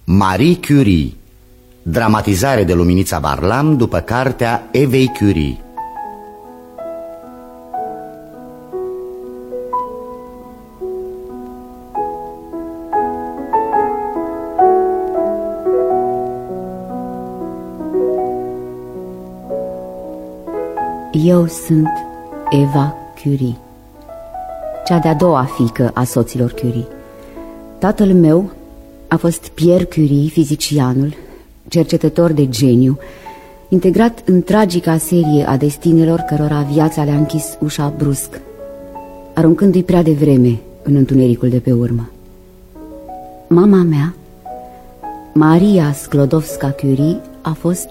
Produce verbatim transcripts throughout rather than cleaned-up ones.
Marie Curie, dramatizare de Luminița Varlam după cartea Evei Curie. Eu sunt Eva Curie, cea de-a doua fiică a soților Curie. Tatăl meu a fost Pierre Curie, fizicianul, cercetător de geniu, integrat în tragica serie a destinelor cărora viața le-a închis ușa brusc, aruncându-i prea devreme în întunericul de pe urmă. Mama mea, Maria Sklodowska-Curie, a fost...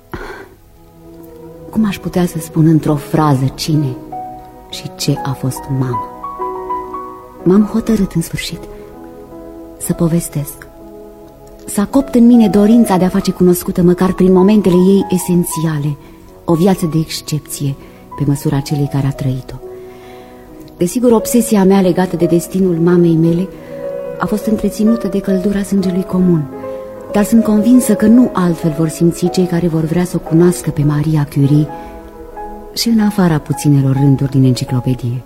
Cum aș putea să spun într-o frază cine și ce a fost mama? M-am hotărât în sfârșit să povestesc, să acopt în mine dorința de a face cunoscută, măcar prin momentele ei esențiale, o viață de excepție pe măsura celei care a trăit-o. Desigur, obsesia mea legată de destinul mamei mele a fost întreținută de căldura sângelui comun, dar sunt convinsă că nu altfel vor simți cei care vor vrea să o cunoască pe Maria Curie și în afara puținelor rânduri din enciclopedie.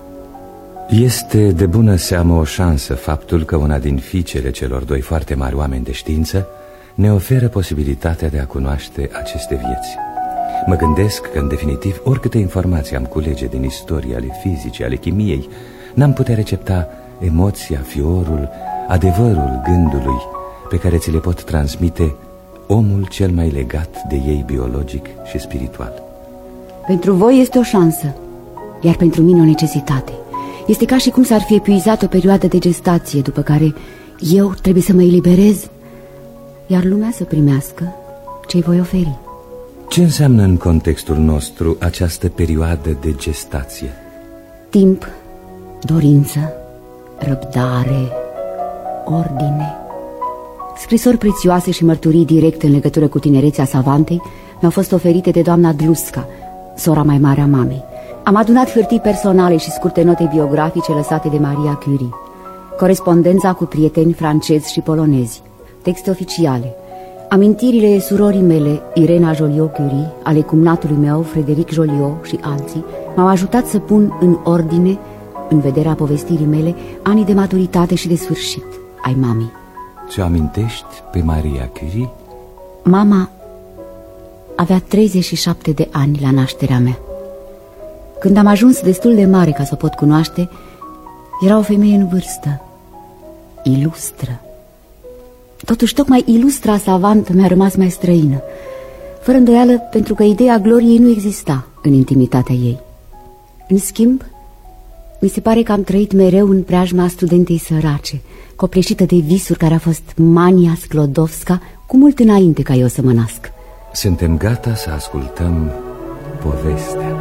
Este de bună seamă o șansă faptul că una din fiicele celor doi foarte mari oameni de știință ne oferă posibilitatea de a cunoaște aceste vieți. Mă gândesc că, în definitiv, oricâte informații am culege din istorie, ale fizicii, ale chimiei, n-am putea recepta emoția, fiorul, adevărul gândului pe care ți le pot transmite omul cel mai legat de ei biologic și spiritual. Pentru voi este o șansă, iar pentru mine o necesitate. Este ca și cum s-ar fi epuizat o perioadă de gestație, după care eu trebuie să mă eliberez, iar lumea să primească ce-i voi oferi. Ce înseamnă în contextul nostru această perioadă de gestație? Timp, dorință, răbdare, ordine. Scrisori prețioase și mărturii directe în legătură cu tinerețea savantei mi-au fost oferite de doamna Dlusca, sora mai mare a mamei. Am adunat hârtii personale și scurte note biografice lăsate de Maria Curie, corespondența cu prieteni francezi și polonezi, texte oficiale, amintirile surorii mele, Irena Joliot-Curie, ale cumnatului meu, Frederic Joliot și alții, m-au ajutat să pun în ordine, în vederea povestirii mele, anii de maturitate și de sfârșit ai mamei. Ce amintești pe Maria Curie? Mama avea treizeci și șapte de ani la nașterea mea. Când am ajuns destul de mare ca să o pot cunoaște, era o femeie în vârstă, ilustră. Totuși, tocmai ilustra savantă mi-a rămas mai străină, fără îndoială, pentru că ideea gloriei nu exista în intimitatea ei. În schimb, mi se pare că am trăit mereu în preajma studentei sărace, copleșită de visuri care a fost Mania Sklodowska, cu mult înainte ca eu să mă nasc. Suntem gata să ascultăm povestea.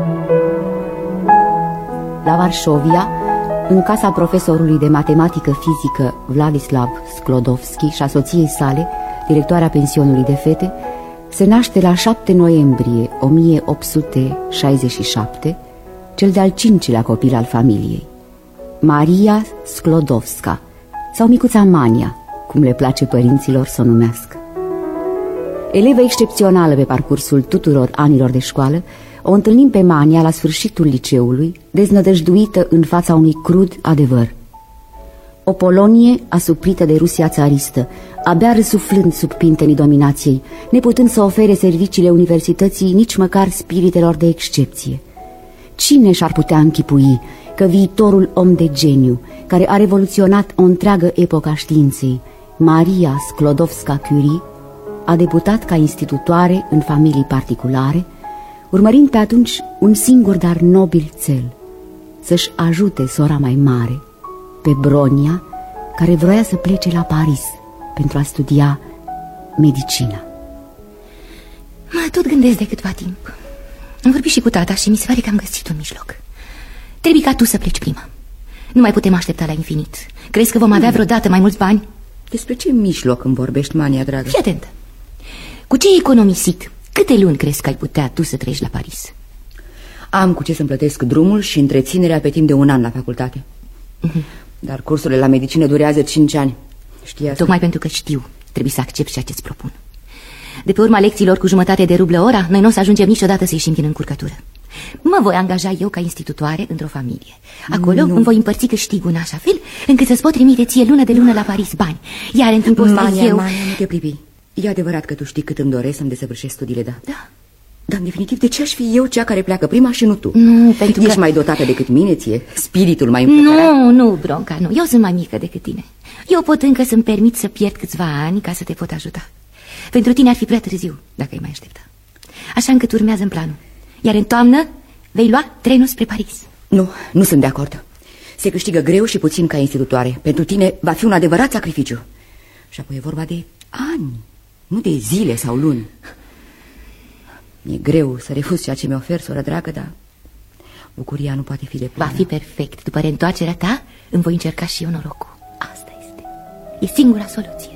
La Varșovia, în casa profesorului de matematică fizică Vladislav Sklodowski și a soției sale, directoarea pensionului de fete, se naște la șapte noiembrie o mie opt sute șaizeci și șapte cel de-al cincilea copil al familiei, Maria Sklodowska, sau micuța Mania, cum le place părinților să o numească. Elevă excepțională pe parcursul tuturor anilor de școală, o întâlnim pe Mania la sfârșitul liceului, deznădăjduită în fața unui crud adevăr. O Polonie asuprită de Rusia țaristă, abia răsuflând sub pintenii dominației, neputând să ofere serviciile universității nici măcar spiritelor de excepție. Cine și-ar putea închipui că viitorul om de geniu, care a revoluționat o întreagă epocă a științei, Maria Sklodowska-Curie, a debutat ca institutoare în familii particulare, urmărind pe atunci un singur, dar nobil cel: să-și ajute sora mai mare, pe Bronia, care vroia să plece la Paris pentru a studia medicina. Mă tot gândesc de câtva timp. Am vorbit și cu tata și mi se pare că am găsit un mijloc. Trebuie ca tu să pleci prima. Nu mai putem aștepta la infinit. Crezi că vom avea vreodată mai mulți bani? Despre ce mijloc îmi vorbești, Mania, dragă? Fii atentă. Cu ce ai economisit, câte luni crezi că ai putea tu să treci la Paris? Am cu ce să-mi plătesc drumul și întreținerea pe timp de un an la facultate. uh-huh. Dar cursurile la medicină durează cinci ani Știa asta? Tocmai pentru că știu, trebuie să accept ceea ce-ți propun. De pe urma lecțiilor cu jumătate de rublă ora, noi nu o să ajungem niciodată să ieșim din încurcătură. Mă voi angaja eu ca institutoare într-o familie. Acolo nu. îmi voi împărți câștigul în așa fel încât să-ți pot trimite ție lună de lună la Paris bani. Iar în timpul ăsta eu... Mania, nu te privi. E adevărat că tu știi cât îmi doresc să-mi desăvârșesc studiile, da? Da. Dar, în definitiv, de ce aș fi eu cea care pleacă prima și nu tu? Nu, pentru Ești că... mai dotată decât mine, ție? Spiritul mai împăcărat? Nu, nu, Bronca, nu. Eu sunt mai mică decât tine. Eu pot încă să-mi permit să pierd câțiva ani ca să te pot ajuta. Pentru tine ar fi prea târziu, dacă ai mai aștepta. Așa încât urmează în planul. Iar în toamnă vei lua trenul spre Paris. Nu, nu sunt de acord. Se câștigă greu și puțin ca institutoare. Pentru tine va fi un adevărat sacrificiu. Și apoi e vorba de ani, nu de zile sau luni. Mi-e greu să refuz ceea ce mi ofer, soră dragă, dar bucuria nu poate fi de plină. Va fi perfect. După reîntoarcerea ta îmi voi încerca și eu norocul. Asta este. E singura soluție.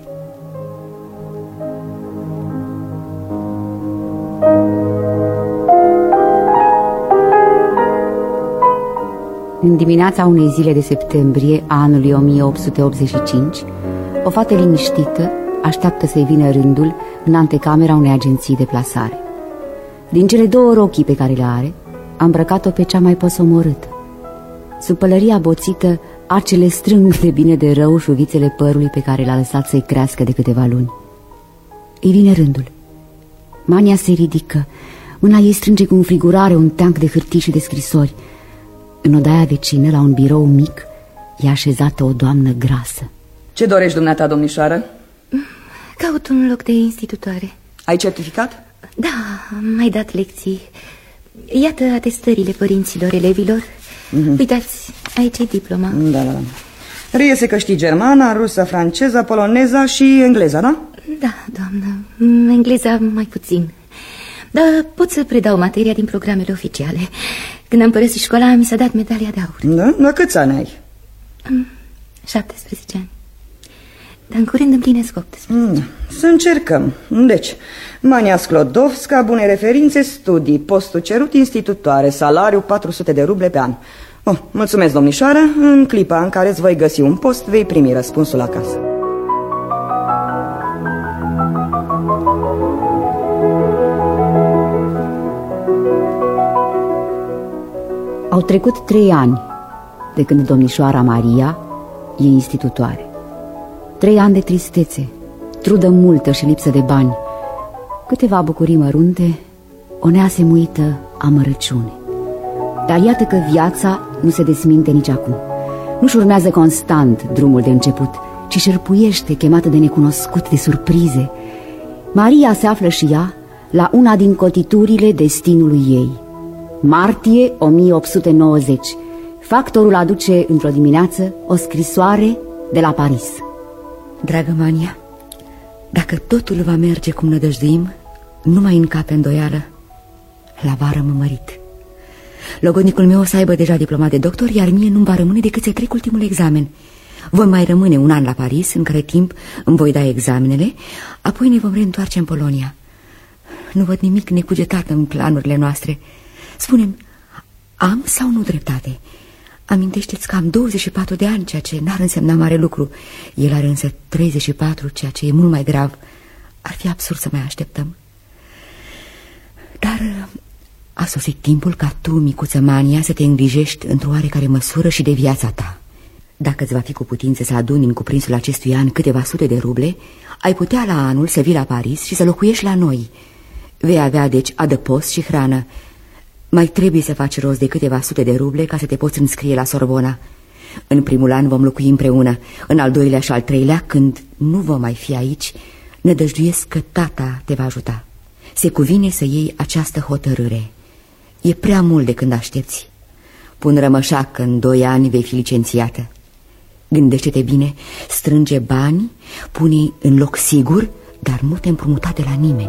În dimineața unei zile de septembrie a anului o mie opt sute optzeci și cinci, o fată liniștită așteaptă să-i vină rândul în antecamera unei agenții de plasare. Din cele două rochii pe care le are, a îmbrăcat-o pe cea mai posomorâtă. Sub pălăria boțită, arcele strâng de bine de rău șuvițele părului pe care l-a lăsat să-i crească de câteva luni. Îi vine rândul. Mania se ridică, mâna ei strânge cu înfrigurare un teanc de hârtii și de scrisori. În odaia vecină, la un birou mic, e așezată o doamnă grasă. Ce dorești, dumneata, domnișoară? Caut un loc de institutoare. Ai certificat? Da, am mai dat lecții. Iată atestările părinților elevilor. Mm-hmm. Uitați, aici e diploma. Da, da, da. Reiese că știi germana, rusă, franceză, poloneza și engleza, da? Da, doamnă, engleza mai puțin. Dar pot să predau materia din programele oficiale. Când am părăsit școala, mi s-a dat medalia de aur. Da? La câți ani ai? șaptesprezece ani. Dar în curând împlinesc optsprezece. Mm, să încercăm. Deci, Mania Sklodowska, bune referințe, studii, postul cerut, institutoare, salariu patru sute de ruble pe an. Oh, mulțumesc, domnișoară. În clipa în care îți voi găsi un post, vei primi răspunsul acasă. Au trecut trei ani de când domnișoara Maria e institutoare. Trei ani de tristețe, trudă multă și lipsă de bani, câteva bucurii mărunte, o neasemuită amărăciune. Dar iată că viața nu se desminte nici acum. Nu-și urmează constant drumul de început, ci șerpuiește, chemată de necunoscut, de surprize. Maria se află și ea la una din cotiturile destinului ei. Martie o mie opt sute nouăzeci. Factorul aduce într-o dimineață o scrisoare de la Paris. Dragă Mania, dacă totul va merge cum nădăjduim, nu mai încape îndoială, la vară mă mărit. Logodnicul meu o să aibă deja diploma de doctor, iar mie nu-mi va rămâne decât să trec ultimul examen. Voi mai rămâne un an la Paris, în care timp îmi voi da examenele, apoi ne vom reîntoarce în Polonia. Nu văd nimic necugetat în planurile noastre. Spune-mi, am sau nu dreptate? Amintește-ți că am douăzeci și patru de ani, ceea ce n-ar însemna mare lucru. El are însă treizeci și patru, ceea ce e mult mai grav. Ar fi absurd să mai așteptăm. Dar a sosit timpul ca tu, micuță Mania, să te îngrijești într-o oarecare măsură și de viața ta. Dacă îți va fi cu putință să aduni în cuprinsul acestui an câteva sute de ruble, ai putea la anul să vii la Paris și să locuiești la noi. Vei avea, deci, adăpost și hrană. Mai trebuie să faci rost de câteva sute de ruble ca să te poți înscrie la Sorbona. În primul an vom locui împreună. În al doilea și al treilea, când nu vom mai fi aici, nădăjduiesc că tata te va ajuta. Se cuvine să iei această hotărâre. E prea mult de când aștepți. Pun rămășa că în doi ani vei fi licențiată. Gândește-te bine, strânge bani, pune în loc sigur, dar nu te împrumuta de la nimeni.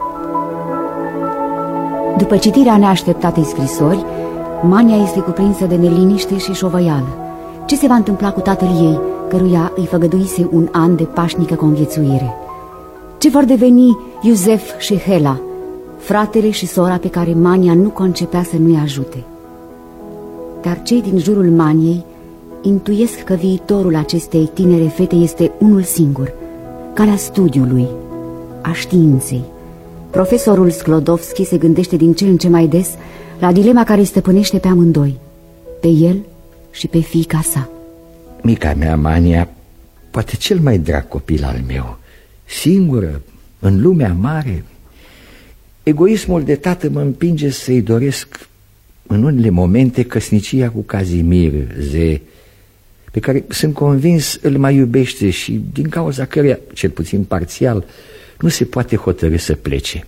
După citirea neașteptatei scrisori, Mania este cuprinsă de neliniște și șovăială. Ce se va întâmpla cu tatăl ei, căruia îi făgăduise un an de pașnică conviețuire? Ce vor deveni Iosef și Hela, fratele și sora pe care Mania nu concepea să nu-i ajute? Dar cei din jurul Maniei intuiesc că viitorul acestei tinere fete este unul singur, calea studiului, a științei. Profesorul Sklodowski se gândește din ce în ce mai des la dilema care îi stăpânește pe amândoi, pe el și pe fiica sa. Mica mea, Mania, poate cel mai drag copil al meu, singură, în lumea mare. Egoismul de tată mă împinge să-i doresc în unele momente căsnicia cu Kazimir Ze, pe care sunt convins îl mai iubește și din cauza căreia, cel puțin parțial, nu se poate hotărî să plece.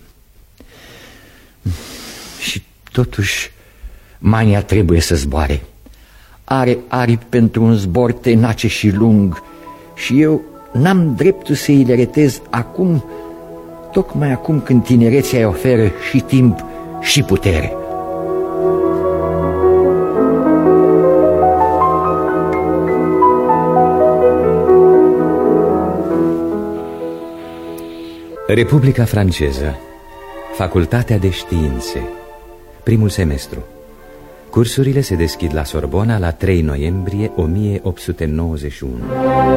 Și totuși Mania trebuie să zboare. Are aripi pentru un zbor tenace și lung și eu n-am dreptul să îi le retez acum, tocmai acum când tinerețea îi oferă și timp și putere. Republica Franceză, Facultatea de Științe, primul semestru. Cursurile se deschid la Sorbona la trei noiembrie o mie opt sute nouăzeci și unu.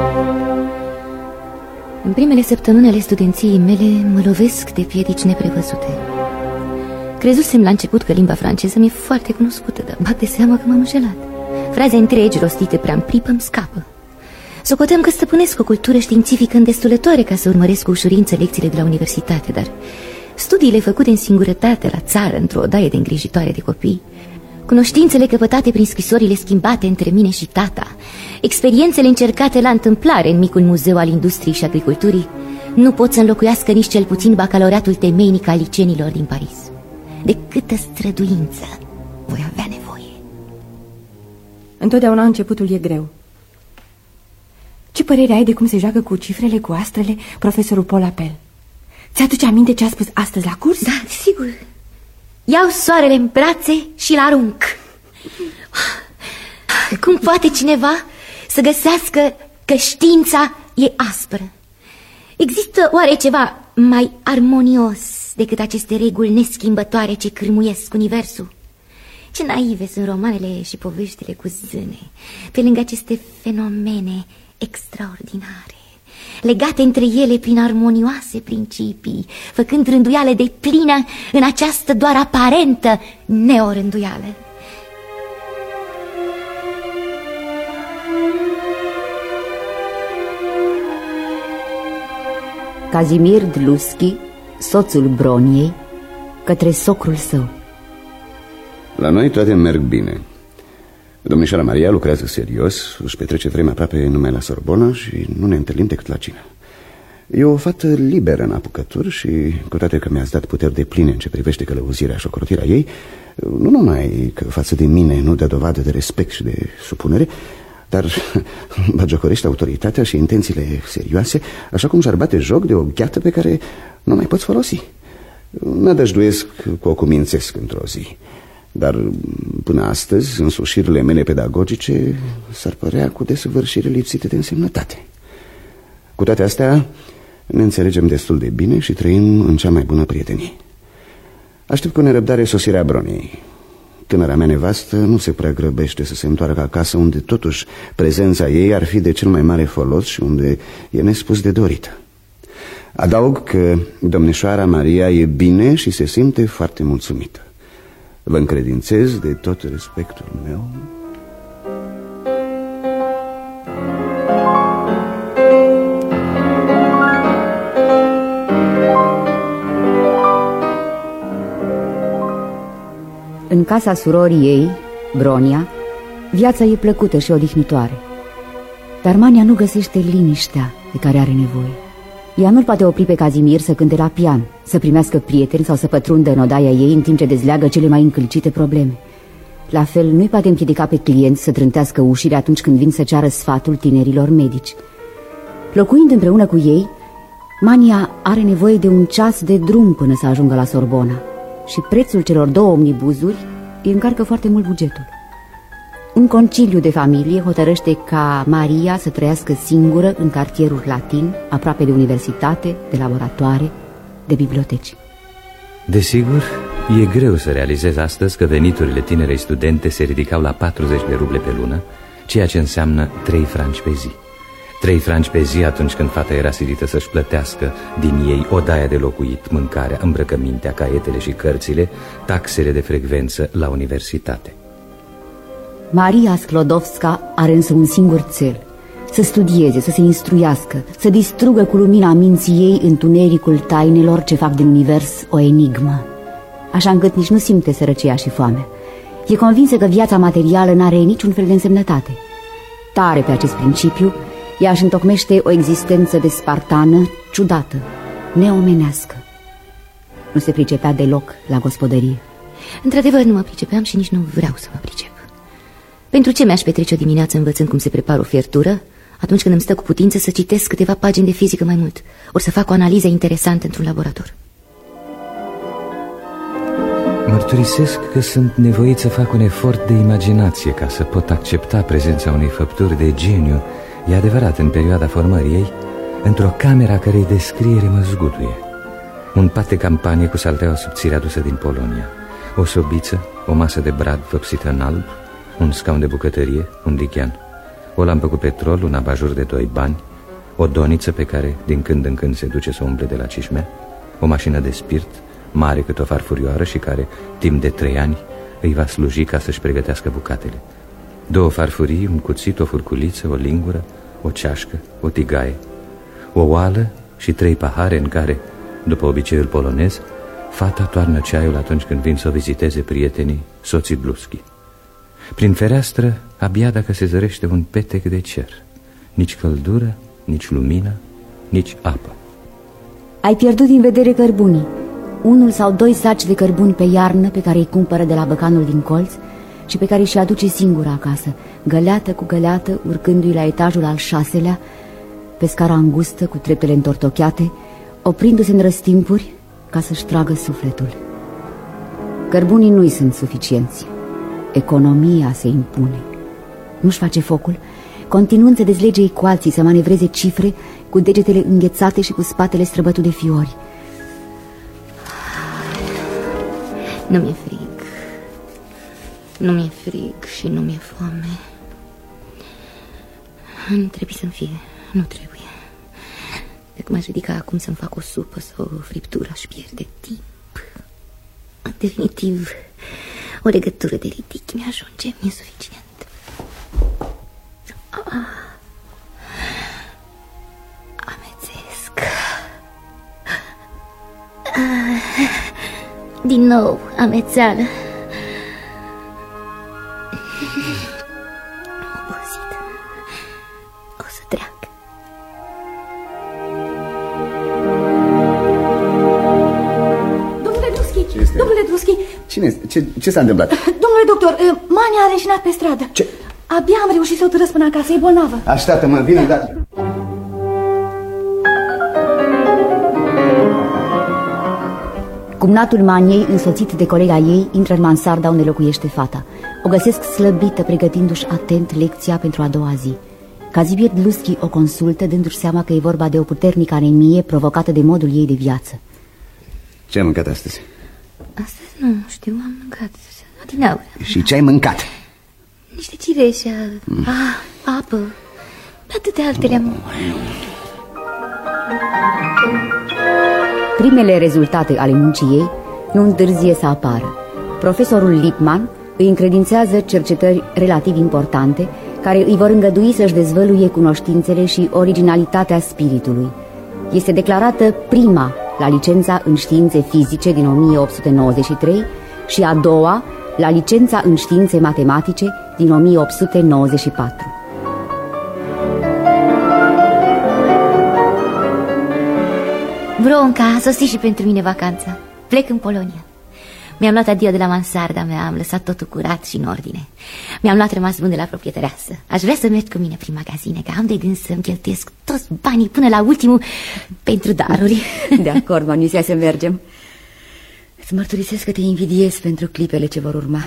În primele săptămâni ale studenției mele mă lovesc de piedici neprevăzute. Crezusem la început că limba franceză mi-e foarte cunoscută, dar bag de seamă că m-am înșelat. Fraze întregi rostite prea în pripă îmi scapă. Socoteam că stăpânesc o cultură științifică îndestulătoare ca să urmăresc cu ușurință lecțiile de la universitate, dar studiile făcute în singurătate la țară, într-o odaie de îngrijitoare de copii, cunoștințele căpătate prin scrisorile schimbate între mine și tata, experiențele încercate la întâmplare în micul muzeu al industriei și agriculturii, nu pot să înlocuiască nici cel puțin bacalaureatul temeinic al liceenilor din Paris. De câtă străduință voi avea nevoie. Întotdeauna începutul e greu. Ce părere ai de cum se joacă cu cifrele, cu astrele, profesorul Paul Appel? Ți-aduce aminte ce a spus astăzi la curs? Da, sigur. Iau soarele în brațe și-l arunc. Cum poate cineva să găsească că știința e aspră? Există oare ceva mai armonios decât aceste reguli neschimbătoare ce cârmuiesc universul? Ce naive sunt romanele și poveștile cu zâne, pe lângă aceste fenomene extraordinare, legate între ele prin armonioase principii, făcând rânduială de plină în această doar aparentă neorânduială. Kazimir Dlusky, soțul Broniei, către socrul său. La noi toate merg bine. Domnișoara Maria lucrează serios, își petrece vremea aproape numai la Sorbona și nu ne întâlnim decât la cină. E o fată liberă în apucături și, cu toate că mi-ați dat puteri de pline în ce privește călăuzirea și ocrotirea ei, nu numai că față de mine nu dă dovadă de respect și de supunere, dar bagiocorește autoritatea și intențiile serioase, așa cum și-ar bate joc de o gheată pe care nu mai poți folosi. Nădăjduiesc că o cumințesc într-o zi. Dar până astăzi, însușirile mele pedagogice s-ar părea cu desăvârșire lipsite de însemnătate. Cu toate astea, ne înțelegem destul de bine și trăim în cea mai bună prietenie. Aștept cu nerăbdare sosirea Broniei. Tânăra mea nevastă nu se prea grăbește să se întoarcă acasă, unde totuși prezența ei ar fi de cel mai mare folos și unde e nespus de dorită. Adaug că domnișoara Maria e bine și se simte foarte mulțumită. Vă încredințez de tot respectul meu. În casa surorii ei, Bronia, viața e plăcută și odihnitoare. Dar Mania nu găsește liniștea de care are nevoie. Ea nu-l poate opri pe Kazimir să cânte la pian, să primească prieteni sau să pătrundă în odaia ei în timp ce dezleagă cele mai încălcite probleme. La fel, nu-i poate împiedica pe clienți să trântească ușile atunci când vin să ceară sfatul tinerilor medici. Locuind împreună cu ei, Mania are nevoie de un ceas de drum până să ajungă la Sorbona și prețul celor două omnibuzuri îi încarcă foarte mult bugetul. Un conciliu de familie hotărăște ca Maria să trăiască singură în cartierul latin, aproape de universitate, de laboratoare, de biblioteci. Desigur, e greu să realizez astăzi că veniturile tinerei studente se ridicau la patruzeci de ruble pe lună ceea ce înseamnă trei franci pe zi. Trei franci pe zi atunci când fata era silită să-și plătească din ei odaia de locuit, mâncarea, îmbrăcămintea, caietele și cărțile, taxele de frecvență la universitate. Maria Sklodowska are însă un singur cel: să studieze, să se instruiască, să distrugă cu lumina minții ei întunericul tainelor ce fac din univers o enigmă, așa încât nici nu simte sărăcia și foamea. E convinsă că viața materială n-are niciun fel de însemnătate. Tare pe acest principiu, ea își întocmește o existență de spartană, ciudată, neomenească. Nu se pricepea deloc la gospodărie. Într-adevăr, nu mă pricepeam și nici nu vreau să mă pricep. Pentru ce mi-aș petrece o dimineață învățând cum se prepară o fiertură, atunci când îmi stă cu putință să citesc câteva pagini de fizică mai mult, ori să fac o analiză interesantă într-un laborator? Mărturisesc că sunt nevoit să fac un efort de imaginație ca să pot accepta prezența unei făpturi de geniu, e adevărat, în perioada formării ei, într-o cameră a cărei descriere mă zguduie. Un pat de campanie cu salteaua subțire adusă din Polonia, o sobiță, o masă de brad vopsită în alb, un scaun de bucătărie, un dichean, o lampă cu petrol, un abajur de doi bani, o doniță pe care din când în când se duce să umble de la cișmea, o mașină de spirit, mare cât o farfurioară și care, timp de trei ani, îi va sluji ca să-și pregătească bucatele. Două farfurii, un cuțit, o furculiță, o lingură, o ceașcă, o tigaie, o oală și trei pahare în care, după obiceiul polonez, fata toarnă ceaiul atunci când vin să o viziteze prietenii, soții Bluski. Prin fereastră, abia dacă se zărește un petec de cer. Nici căldură, nici lumină, nici apă. Ai pierdut din vedere cărbunii. Unul sau doi saci de cărbuni pe iarnă pe care îi cumpără de la băcanul din colț și pe care își aduce singură acasă, găleată cu găleată, urcându-i la etajul al șaselea, pe scara îngustă, cu treptele întortocheate, oprindu-se în răstimpuri ca să-și tragă sufletul. Cărbunii nu-i sunt suficienți. Economia se impune. Nu-și face focul, continuând să dezlege ecuații, să manevreze cifre cu degetele înghețate și cu spatele străbătut de fiori. Nu mi-e frig. Nu mi-e frig și nu mi-e foame. Nu trebuie să-mi fie. Nu trebuie. Dacă m-aș ridica acum să-mi fac o supă sau o friptură, aș pierde timp. În definitiv, o legătură de ridic mi-ajunge, mi-e suficient. Ah. Amețesc. Ah. Din nou, amețeală. Obosit. O să treacă. Domnule Druschi, domnule Druschi. Cine este? Ce, ce s-a întâmplat? Domnule doctor, Mania a leșinat pe stradă. Ce? Abia am reușit să o târăsc până acasă, e bolnavă. Așteaptă-mă, vine, da. Cumnatul Maniei, însoțit de colega ei, intră în mansarda unde locuiește fata. O găsesc slăbită, pregătindu-și atent lecția pentru a doua zi. Kazimierz Dluski o consultă, dându-și seama că e vorba de o puternică anemie provocată de modul ei de viață. Ce ai mâncat astăzi? Astăzi nu știu, am mâncat adineauri. Și ce ai mâncat? Niște cireșe, mm. ah, apă, atâtea altele am. Primele rezultate ale muncii ei nu întârzie să apară. Profesorul Lippmann îi încredințează cercetări relativ importante care îi vor îngădui să-și dezvăluie cunoștințele și originalitatea spiritului. Este declarată prima la licența în științe fizice din o mie opt sute nouăzeci și trei și a doua la licența în științe matematice din o mie opt sute nouăzeci și patru. Bronca, a sosit și pentru mine vacanța. Plec în Polonia. Mi-am luat adio de la mansarda mea, am lăsat totul curat și în ordine. Mi-am luat rămas bun de la proprietăreasă. Aș vrea să mergi cu mine prin magazine, că am de gând să-mi cheltuiesc toți banii până la ultimul pentru daruri. De acord, Manisia, să mergem. Îți mărturisesc că te invidiez pentru clipele ce vor urma.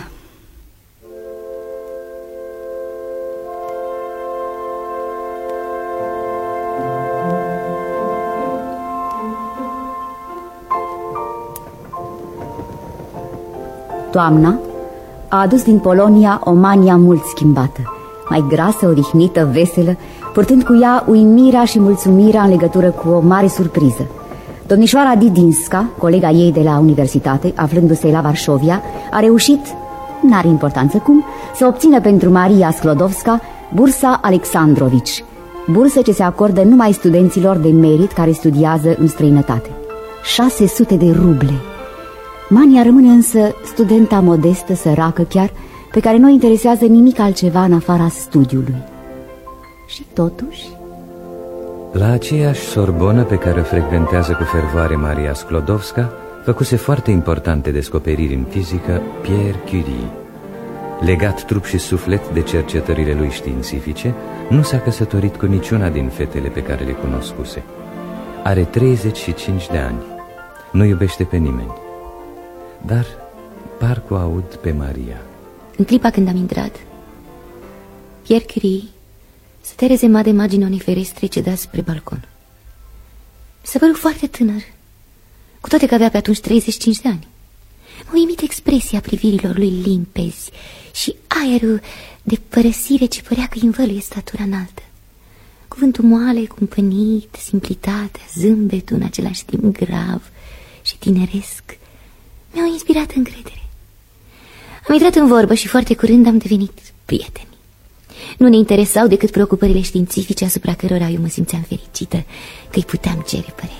Toamna a adus din Polonia o Mania mult schimbată. mai grasă, odihnită, veselă, purtând cu ea uimirea și mulțumirea în legătură cu o mare surpriză. Domnișoara Didinska, colega ei de la universitate, aflându-se la Varșovia, a reușit, n-are importanță cum, să obțină pentru Maria Sklodowska bursa Alexandrovici, bursă ce se acordă numai studenților de merit care studiază în străinătate. șase sute de ruble! Mania rămâne însă studenta modestă, săracă chiar, pe care nu interesează nimic altceva în afara studiului. Și totuși... La aceeași Sorbonă pe care o frecventează cu fervoare Maria Sklodowska, făcuse foarte importante descoperiri în fizică Pierre Curie. Legat trup și suflet de cercetările lui științifice, nu s-a căsătorit cu niciuna din fetele pe care le cunoscuse. Are treizeci și cinci de ani. Nu iubește pe nimeni. Dar parcă o aud pe Maria. În clipa când am intrat, Pierre Curie stătea rezemat de marginea unei ferestre ce da spre balcon. Se păru foarte tânăr, cu toate că avea pe atunci treizeci și cinci de ani. M-a uimit expresia privirilor lui limpezi și aerul de părăsire ce părea că învăluie statura înaltă. Cuvântul moale, cumpănit, simplitatea, zâmbetul în același timp grav și tineresc mi-au inspirat încredere. Am intrat în vorbă și foarte curând am devenit prieteni. Nu ne interesau decât preocupările științifice asupra cărora eu mă simțeam fericită că îi puteam cere părerea.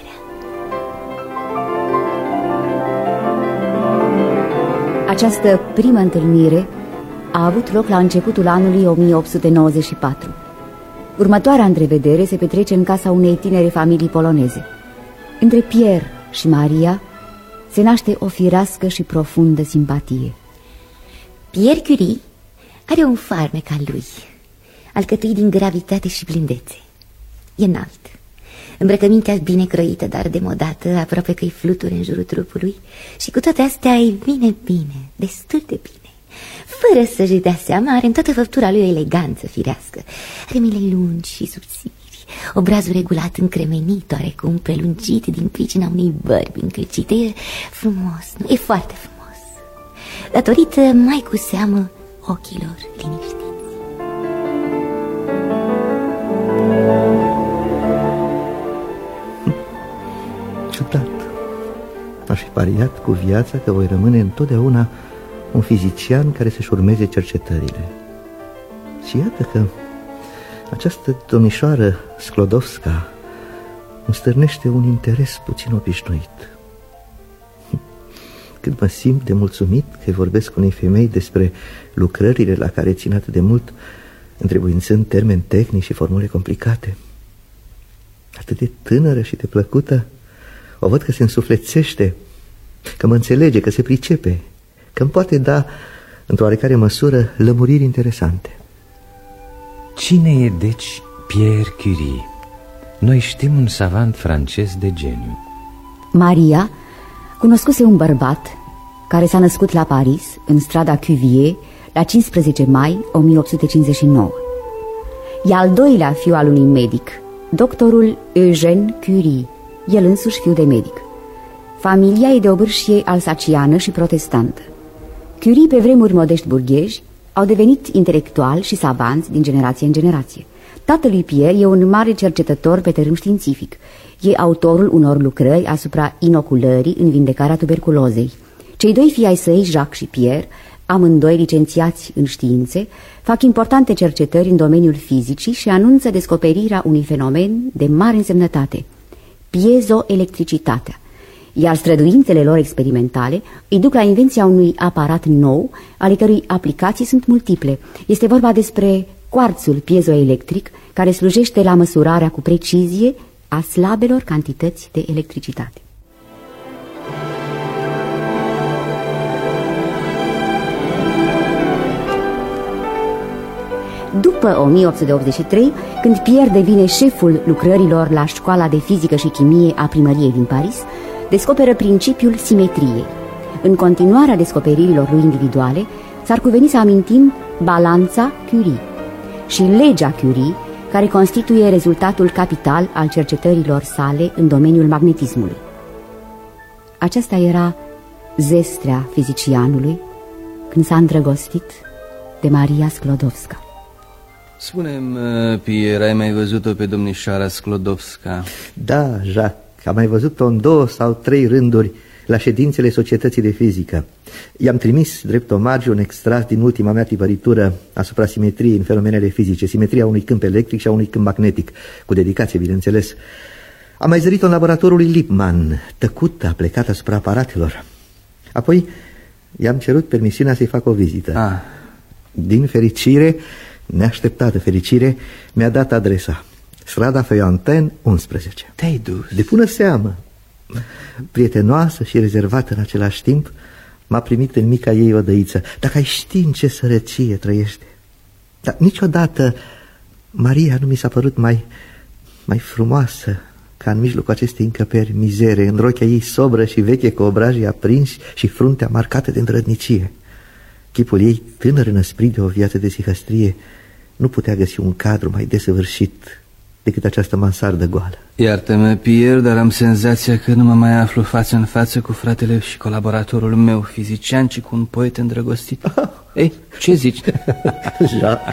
Această primă întâlnire a avut loc la începutul anului o mie opt sute nouăzeci și patru. Următoarea întrevedere se petrece în casa unei tinere familii poloneze. Între Pierre și Maria se naște o firească și profundă simpatie. Pierre Curie are un farmec al lui, alcătuit din gravitate și blândețe. E înalt, îmbrăcămintea bine croită, dar demodată, aproape că-i fluture în jurul trupului, și cu toate astea e bine, bine, destul de bine. Fără să-și dea seama, are în toată făptura lui o eleganță firească. Are mile lungi și subțiri, obrazul regulat, încremenit, oarecum prelungit din pricina unei bărbi încălcite. E frumos, nu? E foarte frumos, datorită mai cu seamă ochilor liniștiți. Ciudat. Aș fi pariat cu viața că voi rămâne întotdeauna un fizician care să-și urmeze cercetările. Și iată că această domnișoară Sklodowska îmi stârnește un interes puțin obișnuit. Când mă simt de mulțumit că vorbesc unei femei despre lucrările la care țin atât de mult, întrebuințând termeni tehnici și formule complicate. Atât de tânără și de plăcută, o văd că se însuflețește, că mă înțelege, că se pricepe, că îmi poate da, într-o oarecare măsură, lămuriri interesante. Cine e, deci, Pierre Curie? Noi știm un savant francez de geniu. Maria cunoscuse un bărbat care s-a născut la Paris, în strada Cuvier, la cincisprezece mai o mie opt sute cincizeci și nouă. E al doilea fiu al unui medic, doctorul Eugène Curie, el însuși fiu de medic. Familia e de obârșie alsaciană și protestantă. Curie, pe vremuri modești burghezi, au devenit intelectuali și savanți din generație în generație. Tatălui Pierre e un mare cercetător pe teren științific. E autorul unor lucrări asupra inoculării în vindecarea tuberculozei. Cei doi fii ai săi, Jacques și Pierre, amândoi licențiați în științe, fac importante cercetări în domeniul fizicii și anunță descoperirea unui fenomen de mare însemnătate, piezoelectricitatea. Iar străduințele lor experimentale îi duc la invenția unui aparat nou, ale cărui aplicații sunt multiple. Este vorba despre cuarțul piezoelectric, care slujește la măsurarea cu precizie a slabelor cantități de electricitate. După o mie opt sute optzeci și trei, când Pierre devine șeful lucrărilor la Școala de Fizică și Chimie a Primăriei din Paris, descoperă principiul simetriei. În continuarea descoperirilor lui individuale, s-ar cuveni să amintim balanța Curie și legea Curie, care constituie rezultatul capital al cercetărilor sale în domeniul magnetismului. Aceasta era zestrea fizicianului când s-a îndrăgostit de Maria Sklodowska. Spune-mi, Pierre, ai mai văzut-o pe domnișoara Sklodowska? Da, Jacques, am mai văzut-o în două sau trei rânduri la ședințele Societății de Fizică. I-am trimis drept omagiu un extras din ultima mea tipăritură asupra simetriei în fenomenele fizice, simetria unui câmp electric și a unui câmp magnetic, cu dedicație, bineînțeles. Am mai zărit-o în laboratorul lui Lippmann, tăcută, plecat asupra aparatelor. Apoi i-am cerut permisiunea să-i fac o vizită. Ah. Din fericire, neașteptată fericire, mi-a dat adresa. Strada Feuantin unsprezece. Te-ai dus? De bună seamă. Prietenoasă și rezervată în același timp, m-a primit în mica ei odăiță. Dacă ai ști în ce sărăcie trăiește. Dar niciodată Maria nu mi s-a părut mai, mai frumoasă ca în mijlocul acestei încăperi mizere, în rochea ei sobră și veche, cu obrajii aprinși și fruntea marcată de îndrădnicie. Chipul ei, tânăr înăsprit de o viață de sihăstrie, nu putea găsi un cadru mai desăvârșit decât această mansardă goală. Iartă-mă, Pierre, dar am senzația că nu mă mai aflu față în față cu fratele și colaboratorul meu fizician, ci cu un poet îndrăgostit. Ei, ce zici? Jacques.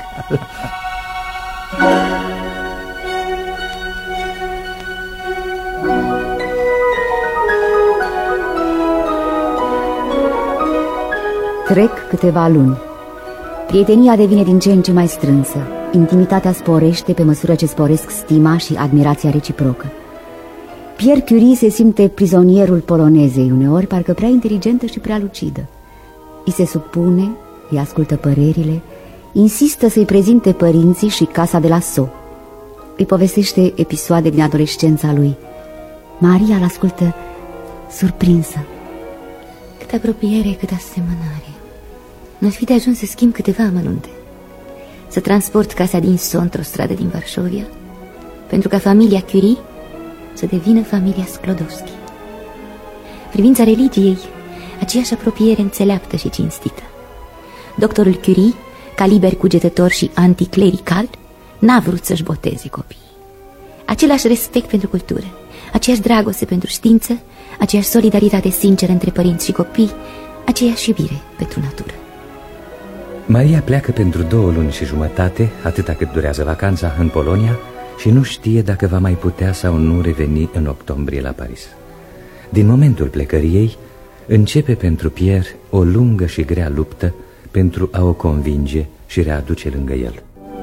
Trec câteva luni. Prietenia devine din ce în ce mai strânsă. Intimitatea sporește pe măsură ce sporesc stima și admirația reciprocă. Pierre Curie se simte prizonierul polonezei, uneori parcă prea inteligentă și prea lucidă. Îi se supune, îi ascultă părerile, insistă să-i prezinte părinții și casa de la Sceaux. Îi povestește episoade din adolescența lui. Maria îl ascultă surprinsă. Cât apropiere, cât asemănare. N-aș fi de ajuns să schimb câteva amănunte. Să transport casa din Sceaux într-o stradă din Varșovia, pentru ca familia Curie să devină familia Sklodowski. Privința religiei, aceeași apropiere înțeleaptă și cinstită. Doctorul Curie, ca liber cugetător și anticlerical, n-a vrut să-și boteze copiii. Același respect pentru cultură, aceeași dragoste pentru știință, aceeași solidaritate sinceră între părinți și copii, aceeași iubire pentru natură. Maria pleacă pentru două luni și jumătate, atâta cât durează vacanța, în Polonia, și nu știe dacă va mai putea sau nu reveni în octombrie la Paris. Din momentul plecării ei, începe pentru Pierre o lungă și grea luptă pentru a o convinge și readuce lângă el.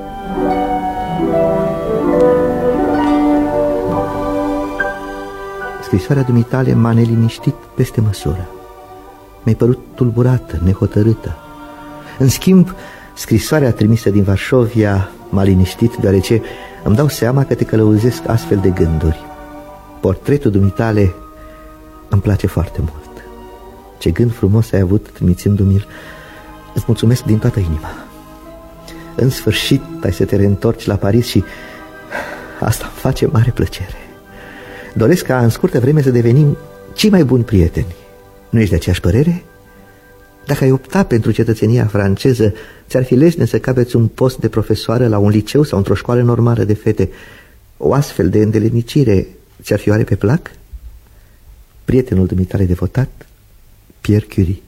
Scrisoarea dumitale m-a neliniștit peste măsură. Mi-ai părut tulburată, nehotărâtă. În schimb, scrisoarea trimisă din Varșovia m-a liniștit, deoarece îmi dau seama că te călăuzesc astfel de gânduri. Portretul dumitale îmi place foarte mult. Ce gând frumos ai avut trimițându-mi-l. Îți mulțumesc din toată inima. În sfârșit ai să te reîntorci la Paris și asta îmi face mare plăcere. Doresc ca în scurtă vreme să devenim cei mai buni prieteni. Nu ești de aceeași părere? Dacă ai opta pentru cetățenia franceză, ți-ar fi leșne să capeți un post de profesoară la un liceu sau într-o școală normală de fete. O astfel de îndelenicire ți-ar fi oare pe plac? Prietenul dumitale devotat, Pierre Curie.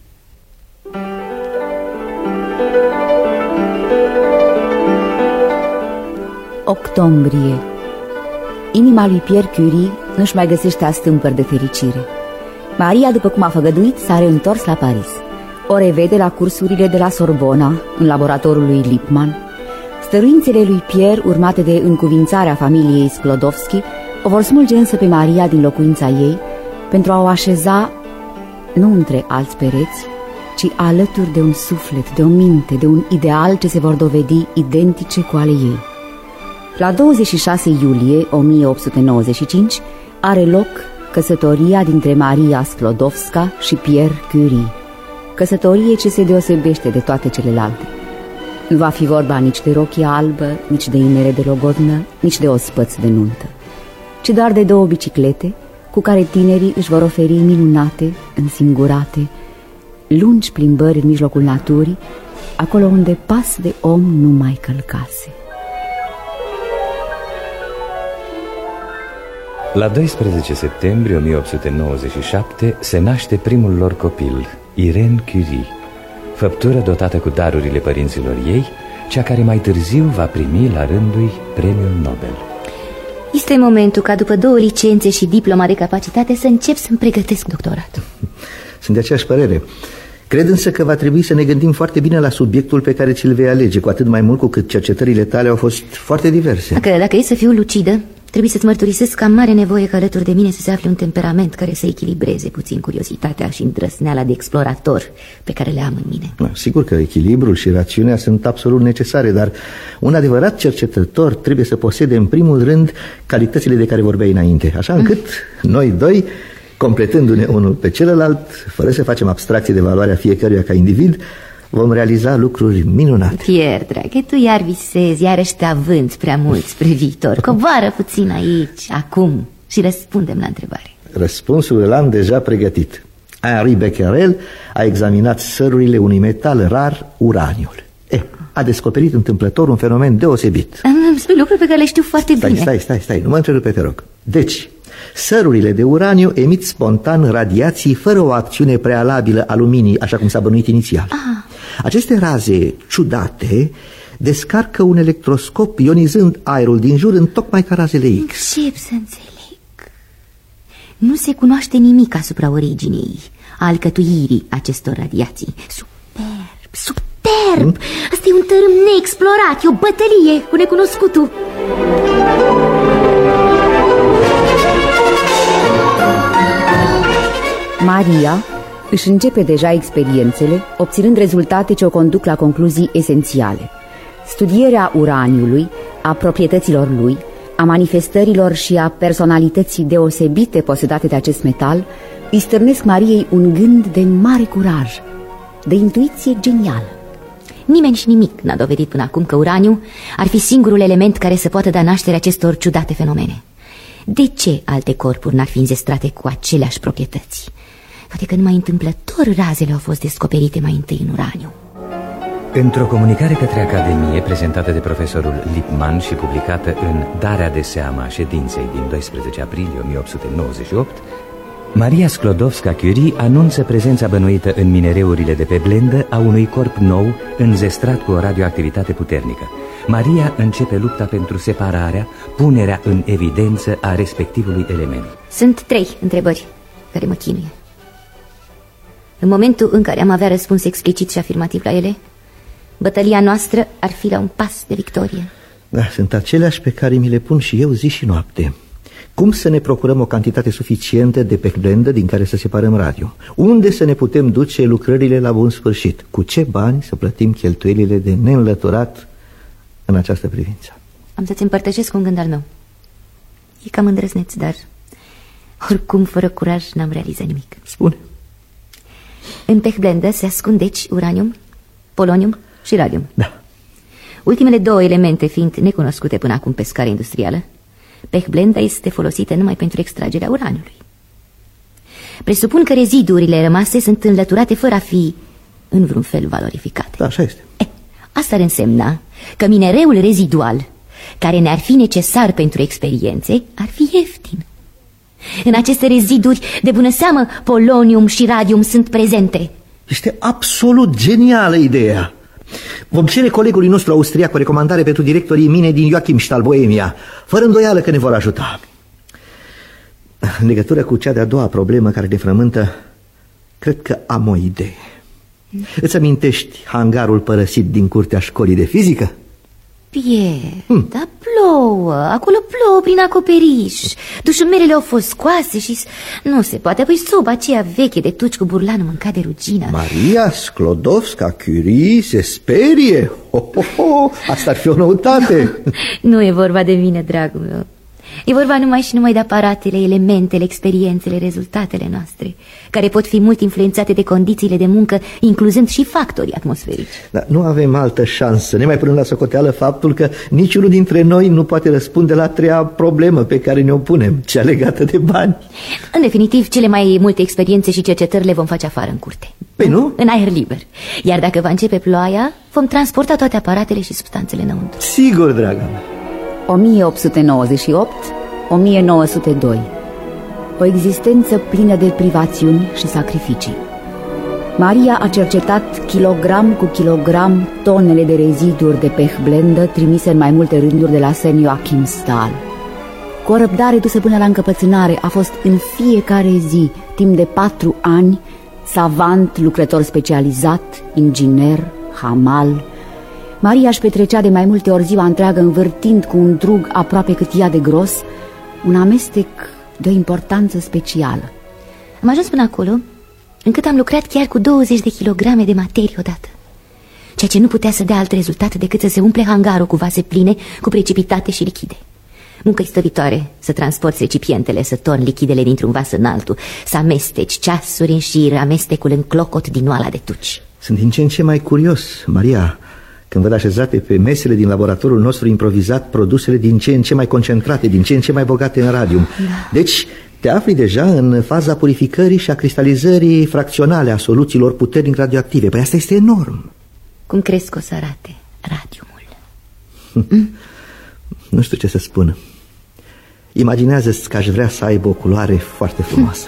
Octombrie. Inima lui Pierre Curie nu-și mai găsește astâmpări de fericire. Maria, după cum a făgăduit, s-a reîntors la Paris. O revede la cursurile de la Sorbona, în laboratorul lui Lippmann. Stăruințele lui Pierre, urmate de încuvințarea familiei Sklodowski, o vor smulge însă pe Maria din locuința ei, pentru a o așeza nu între alți pereți, ci alături de un suflet, de o minte, de un ideal ce se vor dovedi identice cu ale ei. La douăzeci și șase iulie o mie opt sute nouăzeci și cinci are loc căsătoria dintre Maria Sklodowska și Pierre Curie, căsătorie ce se deosebește de toate celelalte. Nu va fi vorba nici de rochie albă, nici de inere de logodnă, nici de ospăț de nuntă, ci doar de două biciclete cu care tinerii își vor oferi minunate, însingurate, lungi plimbări în mijlocul naturii, acolo unde pas de om nu mai călcase. La doisprezece septembrie o mie opt sute nouăzeci și șapte se naște primul lor copil, Irene Curie, făptură dotată cu darurile părinților ei, cea care mai târziu va primi la rândul premiul Nobel. Este momentul ca după două licențe și diploma de capacitate să încep să-mi pregătesc doctoratul. Sunt de aceeași părere. Cred însă că va trebui să ne gândim foarte bine la subiectul pe care ți-l vei alege, cu atât mai mult cu cât cercetările tale au fost foarte diverse. Dacă, dacă e să fiu lucidă, trebuie să-ți mărturisesc că am mare nevoie că alături de mine să se afle un temperament care să echilibreze puțin curiozitatea și îndrăsneala de explorator pe care le am în mine. Sigur că echilibrul și rațiunea sunt absolut necesare, dar un adevărat cercetător trebuie să posede în primul rând calitățile de care vorbeai înainte, așa încât mm. noi doi, completându-ne unul pe celălalt, fără să facem abstracție de valoarea fiecăruia ca individ, vom realiza lucruri minunate. Pierre, dragă, tu iar visezi, iarăși te avânt prea mult spre viitor. Coboară puțin aici, acum, și răspundem la întrebare. Răspunsul l-am deja pregătit. Henri Becquerel a examinat sărurile unui metal rar, uraniul. Eh, a descoperit întâmplător un fenomen deosebit. Îmi spui lucruri pe care le știu foarte stai, bine. Stai, stai, stai, nu mă întrerupe, te rog. Deci, sărurile de uraniu emit spontan radiații fără o acțiune prealabilă a luminii, așa cum s-a bănuit inițial. Ah. Aceste raze ciudate descarcă un electroscop ionizând aerul din jur în tocmai ca razele X. Încep să înțeleg. Nu se cunoaște nimic asupra originii, a alcătuirii acestor radiații. Superb, superb! Hmm? Asta e un tărâm neexplorat, e o bătălie cu necunoscutul. Maria își începe deja experiențele, obținând rezultate ce o conduc la concluzii esențiale. Studierea uraniului, a proprietăților lui, a manifestărilor și a personalității deosebite posedate de acest metal îi stârnesc Mariei un gând de mare curaj, de intuiție genială. Nimeni și nimic n-a dovedit până acum că uraniu ar fi singurul element care să poată da naștere acestor ciudate fenomene. De ce alte corpuri n-ar fi înzestrate cu aceleași proprietăți? Poate că numai întâmplător razele au fost descoperite mai întâi în uraniu. Într-o comunicare către Academie prezentată de profesorul Lippmann și publicată în Darea de seama a ședinței din doisprezece aprilie o mie opt sute nouăzeci și opt, Maria Sklodowska-Curie anunță prezența bănuită în minereurile de pe blendă a unui corp nou înzestrat cu o radioactivitate puternică. Maria începe lupta pentru separarea, punerea în evidență a respectivului element. Sunt trei întrebări care mă chinuie. În momentul în care am avea răspuns explicit și afirmativ la ele, bătălia noastră ar fi la un pas de victorie. Da, sunt aceleași pe care mi le pun și eu zi și noapte. Cum să ne procurăm o cantitate suficientă de pecblendă din care să separăm radio? Unde să ne putem duce lucrările la bun sfârșit? Cu ce bani să plătim cheltuielile de neînlăturat în această privință? Am să-ți împărtășesc un gând al meu. E cam îndrăzneț, dar oricum fără curaj n-am realizat nimic. Spune. În pechblendă se ascund deci uranium, polonium și radium. Da. Ultimele două elemente fiind necunoscute până acum pe scară industrială, pechblenda este folosită numai pentru extragerea uraniului. Presupun că reziduurile rămase sunt înlăturate fără a fi în vreun fel valorificate. Da, așa este. E, asta ar însemna că minereul rezidual care ne-ar fi necesar pentru experiențe ar fi ieftin. În aceste reziduri, de bună seamă, polonium și radium sunt prezente. Este absolut genială ideea. Vom cere colegului nostru austriac o recomandare pentru directorii mine din Joachimsthal, Boemia. Fără îndoială că ne vor ajuta. În legătură cu cea de-a doua problemă care ne frământă, cred că am o idee. Îți amintești hangarul părăsit din curtea școlii de fizică? Pierre, hmm. da plouă, acolo plouă prin acoperiș. Dușumerele au fost scoase și nu se poate. Apoi soba aceea veche de tuci cu burlanul mâncat de rugină. Maria Sklodowska-Curie se sperie. Ho, ho, ho. Asta ar fi o noutate. Nu, nu e vorba de mine, dragul meu. E vorba numai și numai de aparatele, elementele, experiențele, rezultatele noastre, care pot fi mult influențate de condițiile de muncă, incluzând și factorii atmosferici. Dar nu avem altă șansă, ne mai punem la socoteală faptul că niciunul dintre noi nu poate răspunde la a treia problemă pe care ne-o punem, cea legată de bani. În definitiv, cele mai multe experiențe și cercetări le vom face afară în curte. Păi nu? În aer liber. Iar dacă va începe ploaia, vom transporta toate aparatele și substanțele înăuntru. Sigur, dragă mea. o mie opt sute nouăzeci și opt - o mie nouă sute doi. O existență plină de privațiuni și sacrificii. Maria a cercetat kilogram cu kilogram tonele de reziduri de pehblendă trimise în mai multe rânduri de la Saint Joachim Stahl. Cu o răbdare dusă până la încăpățânare, a fost în fiecare zi, timp de patru ani, savant, lucrător specializat, inginer, hamal. Maria își petrecea de mai multe ori ziua întreagă învârtind cu un drug aproape cât ea de gros un amestec de o importanță specială. Am ajuns până acolo încât am lucrat chiar cu douăzeci de kilograme de materie odată, ceea ce nu putea să dea alt rezultat decât să se umple hangarul cu vase pline cu precipitate și lichide. Muncă istovitoare, să transporti recipientele, să torni lichidele dintr-un vas în altul, să amesteci ceasuri în șir, amestecul în clocot din oala de tuci. Sunt din ce în ce mai curios, Maria, când văd așezate pe mesele din laboratorul nostru improvizat produsele din ce în ce mai concentrate, din ce în ce mai bogate în radium. Da. Deci te afli deja în faza purificării și a cristalizării fracționale a soluțiilor puternic radioactive. Păi asta este enorm. Cum crezi că o să arate radiumul? mm? Nu știu ce să spun. Imaginează-ți că aș vrea să aibă o culoare foarte frumoasă.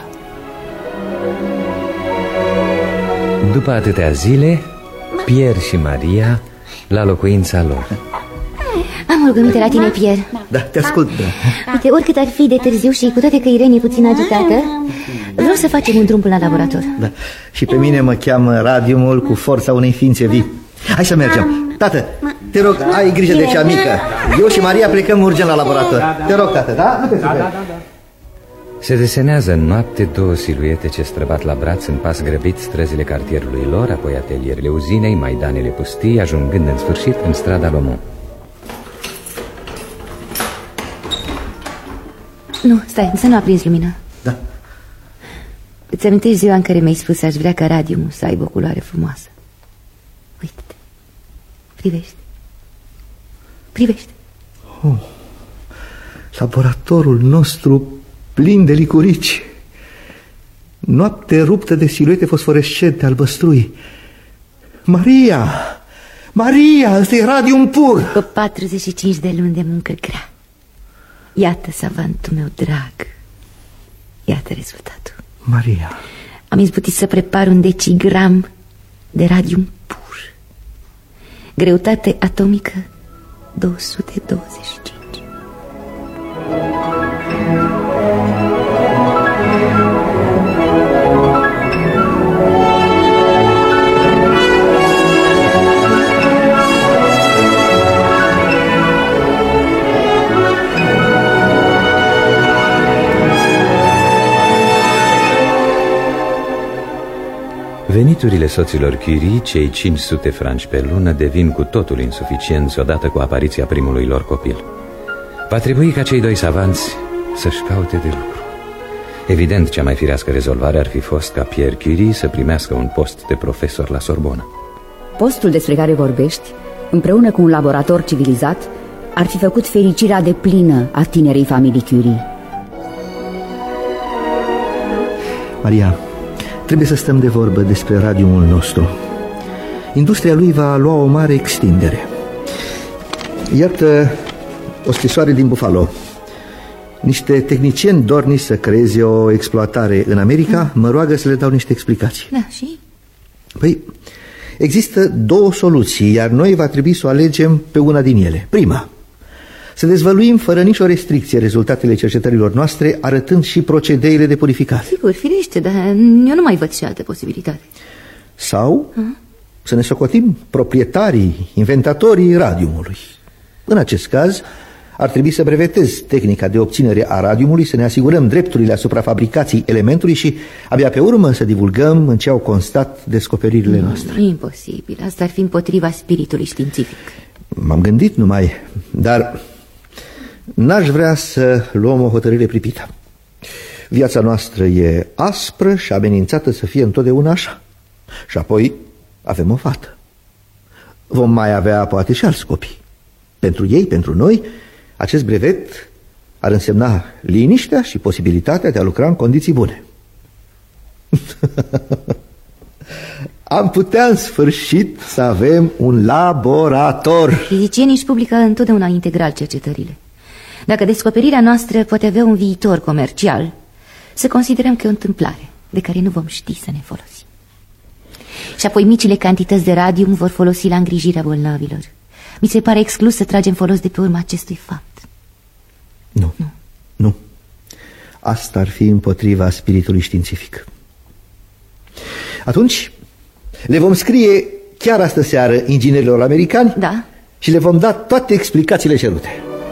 După atâtea zile, Pierre și Maria la locuința lor. Am o rugăminte la tine, Pierre. Da, te ascult. Da. Uite, oricât ar fi de târziu și cu toate că Irene e puțin agitată, vreau să facem un drum până la laborator. Da. Și pe mine mă cheamă radiumul cu forța unei ființe vii. Hai să mergem. Tată, te rog, ai grijă de cea mică. Eu și Maria plecăm urgent la laborator. Te rog, tată, da? Nu te da, da, da, da. Se desenează în noapte două siluete ce străbat la braț în pas grăbit străzile cartierului lor, apoi atelierele uzinei, maidanele pustii, ajungând în sfârșit în strada Lomon. Nu, stai, să nu aprinzi lumina. Da. Îți amintești ziua în care mi-ai spus aș vrea ca radiumul să aibă o culoare frumoasă? Uite-te. Privește. Privește. Oh, laboratorul nostru plin de licurici. Noapte ruptă de siluete fosforescente albăstrui. Maria! Maria, ăsta e radium pur! După patruzeci și cinci de luni de muncă grea, iată, savantul meu drag, iată rezultatul. Maria, am izbutit să prepar un decigram de radium pur. Greutate atomică două sute douăzeci și cinci. Veniturile soților Curie, cei cinci sute franci pe lună, devin cu totul insuficienți odată cu apariția primului lor copil. Va trebui ca cei doi savanți să-și caute de lucru. Evident, cea mai firească rezolvare ar fi fost ca Pierre Curie să primească un post de profesor la Sorbona. Postul despre care vorbești, împreună cu un laborator civilizat, ar fi făcut fericirea deplină a tinerei familii Curie. Maria, trebuie să stăm de vorbă despre radiumul nostru. Industria lui va lua o mare extindere. Iată o scrisoare din Buffalo. Niște tehnicieni dornici să creeze o exploatare în America mă roagă să le dau niște explicații. Da, și? Păi, există două soluții, iar noi va trebui să o alegem pe una din ele. Prima, să dezvăluim fără nicio restricție rezultatele cercetărilor noastre, arătând și procedeile de purificare. Sigur, firește, dar eu nu mai văd și altă posibilitate. Sau uh-huh. să ne socotim proprietarii, inventatorii radiumului. În acest caz, ar trebui să brevetez tehnica de obținere a radiumului, să ne asigurăm drepturile asupra fabricației elementului și abia pe urmă să divulgăm în ce au constat descoperirile noastre. Imposibil, asta ar fi împotriva spiritului științific. M-am gândit numai, dar n-aș vrea să luăm o hotărâre pripită. Viața noastră e aspră și amenințată să fie întotdeauna așa. Și apoi avem o fată. Vom mai avea poate și alți copii. Pentru ei, pentru noi, acest brevet ar însemna liniștea și posibilitatea de a lucra în condiții bune. Am putea în sfârșit să avem un laborator. Fizicienii își publică întotdeauna integral cercetările. Dacă descoperirea noastră poate avea un viitor comercial, să considerăm că e o întâmplare de care nu vom ști să ne folosim. Și apoi micile cantități de radium vor folosi la îngrijirea bolnavilor. Mi se pare exclus să tragem folos de pe urma acestui fapt. Nu, nu, nu. Asta ar fi împotriva spiritului științific. Atunci le vom scrie chiar astă seară inginerilor americani, da, și le vom da toate explicațiile cerute.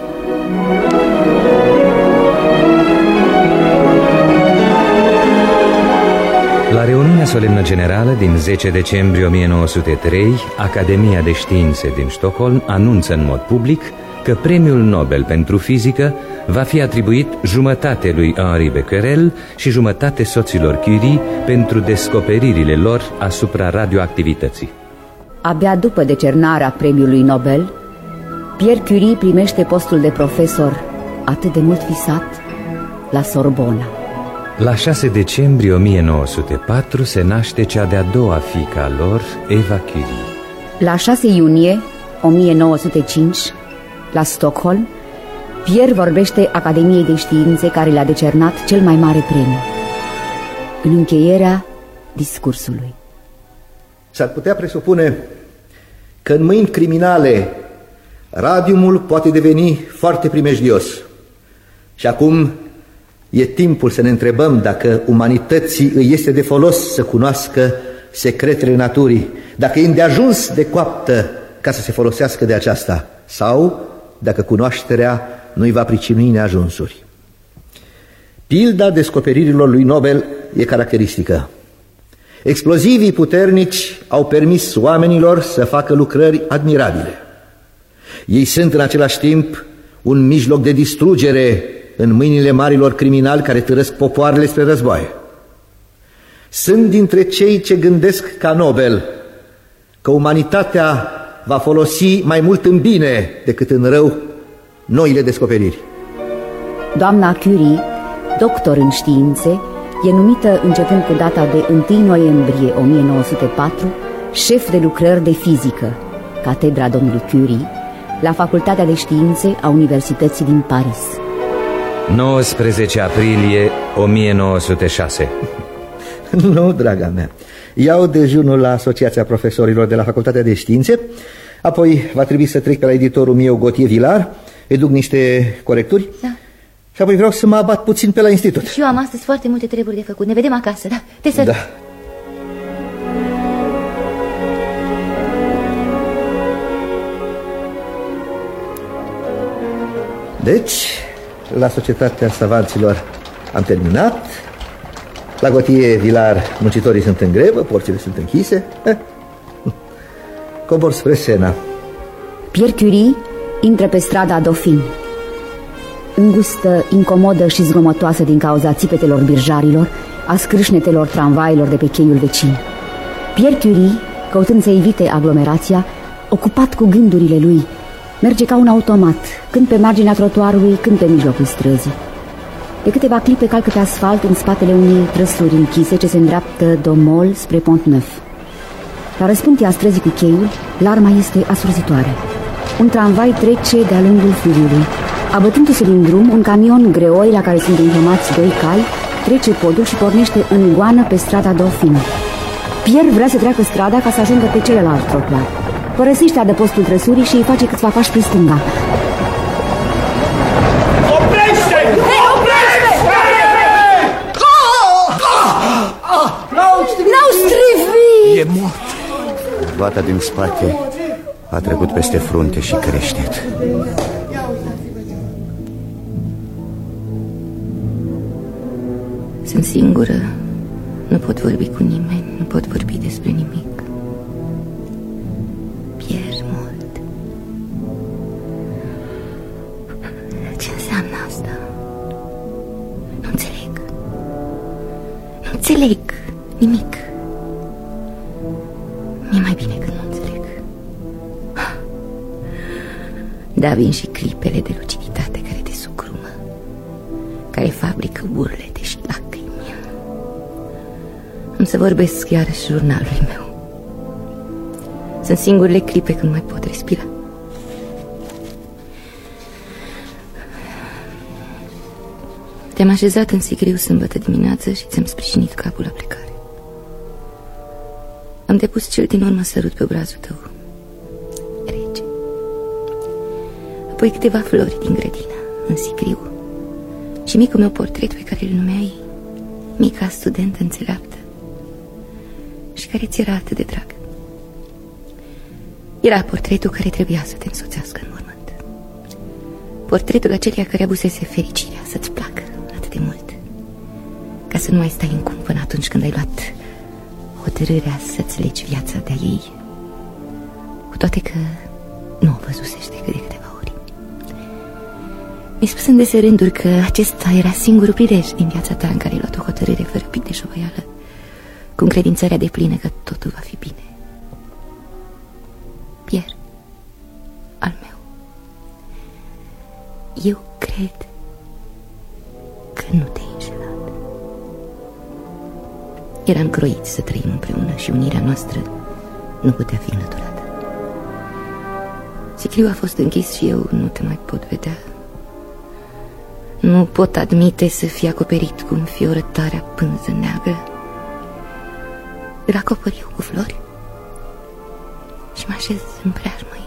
La reuniunea solemnă generală din zece decembrie o mie nouă sute trei, Academia de Științe din Stockholm anunță în mod public că premiul Nobel pentru fizică va fi atribuit jumătate lui Henri Becquerel și jumătate soților Curie pentru descoperirile lor asupra radioactivității. Abia după decernarea premiului Nobel, Pierre Curie primește postul de profesor atât de mult visat la Sorbona. La șase decembrie o mie nouă sute patru se naște cea de-a doua fiică a lor, Eva Curie. La șase iunie o mie nouă sute cinci, la Stockholm, Pierre vorbește Academiei de Științe care le-a decernat cel mai mare premiu. În încheierea discursului: s-ar putea presupune că în mâini criminale radiumul poate deveni foarte primejdios. Și acum e timpul să ne întrebăm dacă umanității îi este de folos să cunoască secretele naturii, dacă e îndeajuns de coaptă ca să se folosească de aceasta, sau dacă cunoașterea nu-i va pricinui neajunsuri. Pilda descoperirilor lui Nobel e caracteristică. Explozivii puternici au permis oamenilor să facă lucrări admirabile. Ei sunt în același timp un mijloc de distrugere în mâinile marilor criminali care târăsc popoarele spre războaie. Sunt dintre cei ce gândesc ca Nobel că umanitatea va folosi mai mult în bine decât în rău noile descoperiri. Doamna Curie, doctor în științe, e numită începând cu data de întâi noiembrie o mie nouă sute patru șef de lucrări de fizică, catedra domnului Curie, la Facultatea de Științe a Universității din Paris. nouăsprezece aprilie o mie nouă sute șase. Nu, draga mea. Iau dejunul la Asociația Profesorilor de la Facultatea de Științe, apoi va trebui să trec pe la editorul meu, Gautier Vilar, îi duc niște corecturi, da, și apoi vreau să mă abat puțin pe la institut. Și eu am astăzi foarte multe treburi de făcut. Ne vedem acasă, da? Te să... Da. Deci, la Societatea Savanților am terminat. La Gautier Vilar muncitorii sunt în grevă, porțile sunt închise. eh. Cobor spre Sena. Pierre Curie intră pe strada Dauphine. Îngustă, incomodă și zgomotoasă din cauza țipetelor birjarilor, a scrâșnetelor tramvailor de pe cheiul vecin. Pierre Curie, căutând să evite aglomerația, ocupat cu gândurile lui, merge ca un automat, când pe marginea trotuarului, când pe mijlocul străzii. De câteva clipe calcă pe asfalt în spatele unei trăsuri închise ce se îndreaptă domol spre Pont-Neuf. La răspântia străzii cu cheiul, larma este asurzitoare. Un tramvai trece de-a lungul fluviului. Abătându-se din drum, un camion greoi la care sunt înhămați doi cai trece podul și pornește în goană pe strada Dauphine. Pierre vrea să treacă strada ca să ajungă pe celălalt trotuar. Părăsește adăpostul trăsurii și îi face câțiva pași prin stânga. Oprește! Oprește! N-au strivit! E mort. Roata din spate a trecut peste frunte și creștet. Sunt singură. Nu pot vorbi cu nimeni. Nu pot vorbi despre nimic. Pierre mort. Ce înseamnă asta? Nu înțeleg. Nu înțeleg nimic. Mi-e mai bine când nu înțeleg. Da, vin și clipele de luciditate care te sucrumă, care fabrică burlete și lacrimi. Am să vorbesc iarăși jurnalului meu. Sunt singurele clipe când mai pot respira. Te-am așezat în sigriu sâmbătă dimineață și ți-am sprijinit capul la plecare. Am depus cel din urmă sărut pe obrazul tău, rece. Apoi câteva flori din grădină, în sicriu, și micul meu portret pe care îl numeai mica studentă înțeleaptă și care ți era atât de drag. Era portretul care trebuia să te însoțească în mormânt. Portretul acelia care abusese fericirea să-ți placă atât de mult, ca să nu mai stai în cum până atunci când ai luat hotărârea să-ți legi viața de-a ei, cu toate că nu o văzusești decât de câteva ori. Mi-ai spus în dese rânduri că acesta era singurul prilej din viața ta în care ai luat o hotărâre fără pic de șovăială, cu încredințarea deplină că totul va fi bine. Pierre, al meu, eu cred că nu te-ai înșelat. Eram croiți să trăim împreună și unirea noastră nu putea fi înlăturată. Sicriul a fost închis și eu nu te mai pot vedea. Nu pot admite să fie acoperit cu înfiorătarea pânză neagră. Îl acopăr eu cu flori și mă așez în preajmă ei.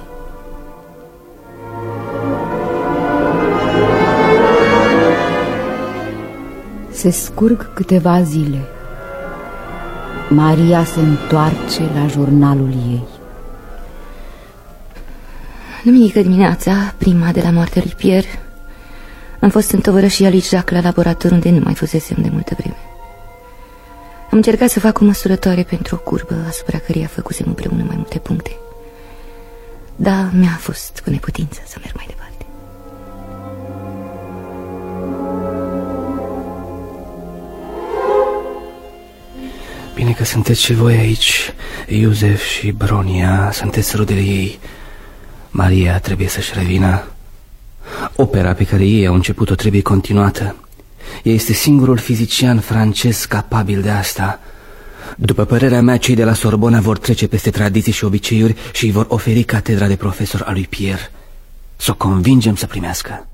Se scurg câteva zile. Maria se întoarce la jurnalul ei. Duminică dimineața, prima de la moartea lui Pierre, am fost în tovărășia lui Jacques la laborator, unde nu mai fusesem de multă vreme. Am încercat să fac o măsurătoare pentru o curbă asupra căreia făcusem împreună mai multe puncte. Da, mi-a fost cu neputință să merg mai departe. Bine că sunteți și voi aici, Iosef și Bronia, sunteți rudele ei. Maria trebuie să-și revină. Opera pe care ei au început-o trebuie continuată. Ea este singurul fizician francez capabil de asta. După părerea mea, cei de la Sorbona vor trece peste tradiții și obiceiuri și îi vor oferi catedra de profesor a lui Pierre. Să o convingem să primească.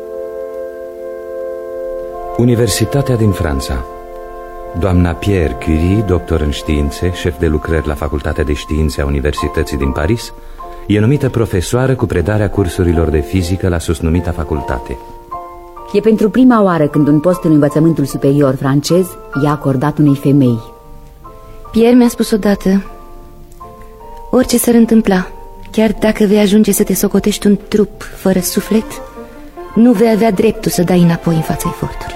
Universitatea din Franța. Doamna Pierre Curie, doctor în științe, șef de lucrări la Facultatea de Științe a Universității din Paris, e numită profesoară cu predarea cursurilor de fizică la susnumita facultate. E pentru prima oară când un post în învățământul superior francez i-a acordat unei femei. Pierre mi-a spus odată: orice s-ar întâmpla, chiar dacă vei ajunge să te socotești un trup fără suflet, nu vei avea dreptul să dai înapoi în fața eforturilor.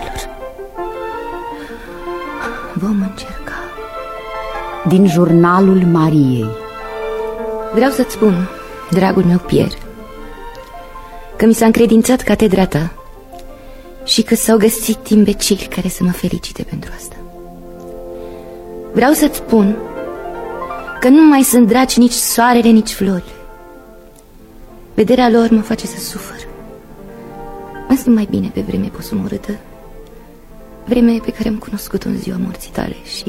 Vom încerca. Din jurnalul Mariei. Vreau să-ți spun, dragul meu Pierre, că mi s-a încredințat catedra ta și că s-au găsit imbecili care să mă felicite pentru asta. Vreau să-ți spun că nu mai sunt dragi nici soarele, nici florile. Vederea lor mă face să sufăr. Mă simt mai bine pe vreme posomorâtă, vreme pe care am cunoscut-o în ziua morții tale. Și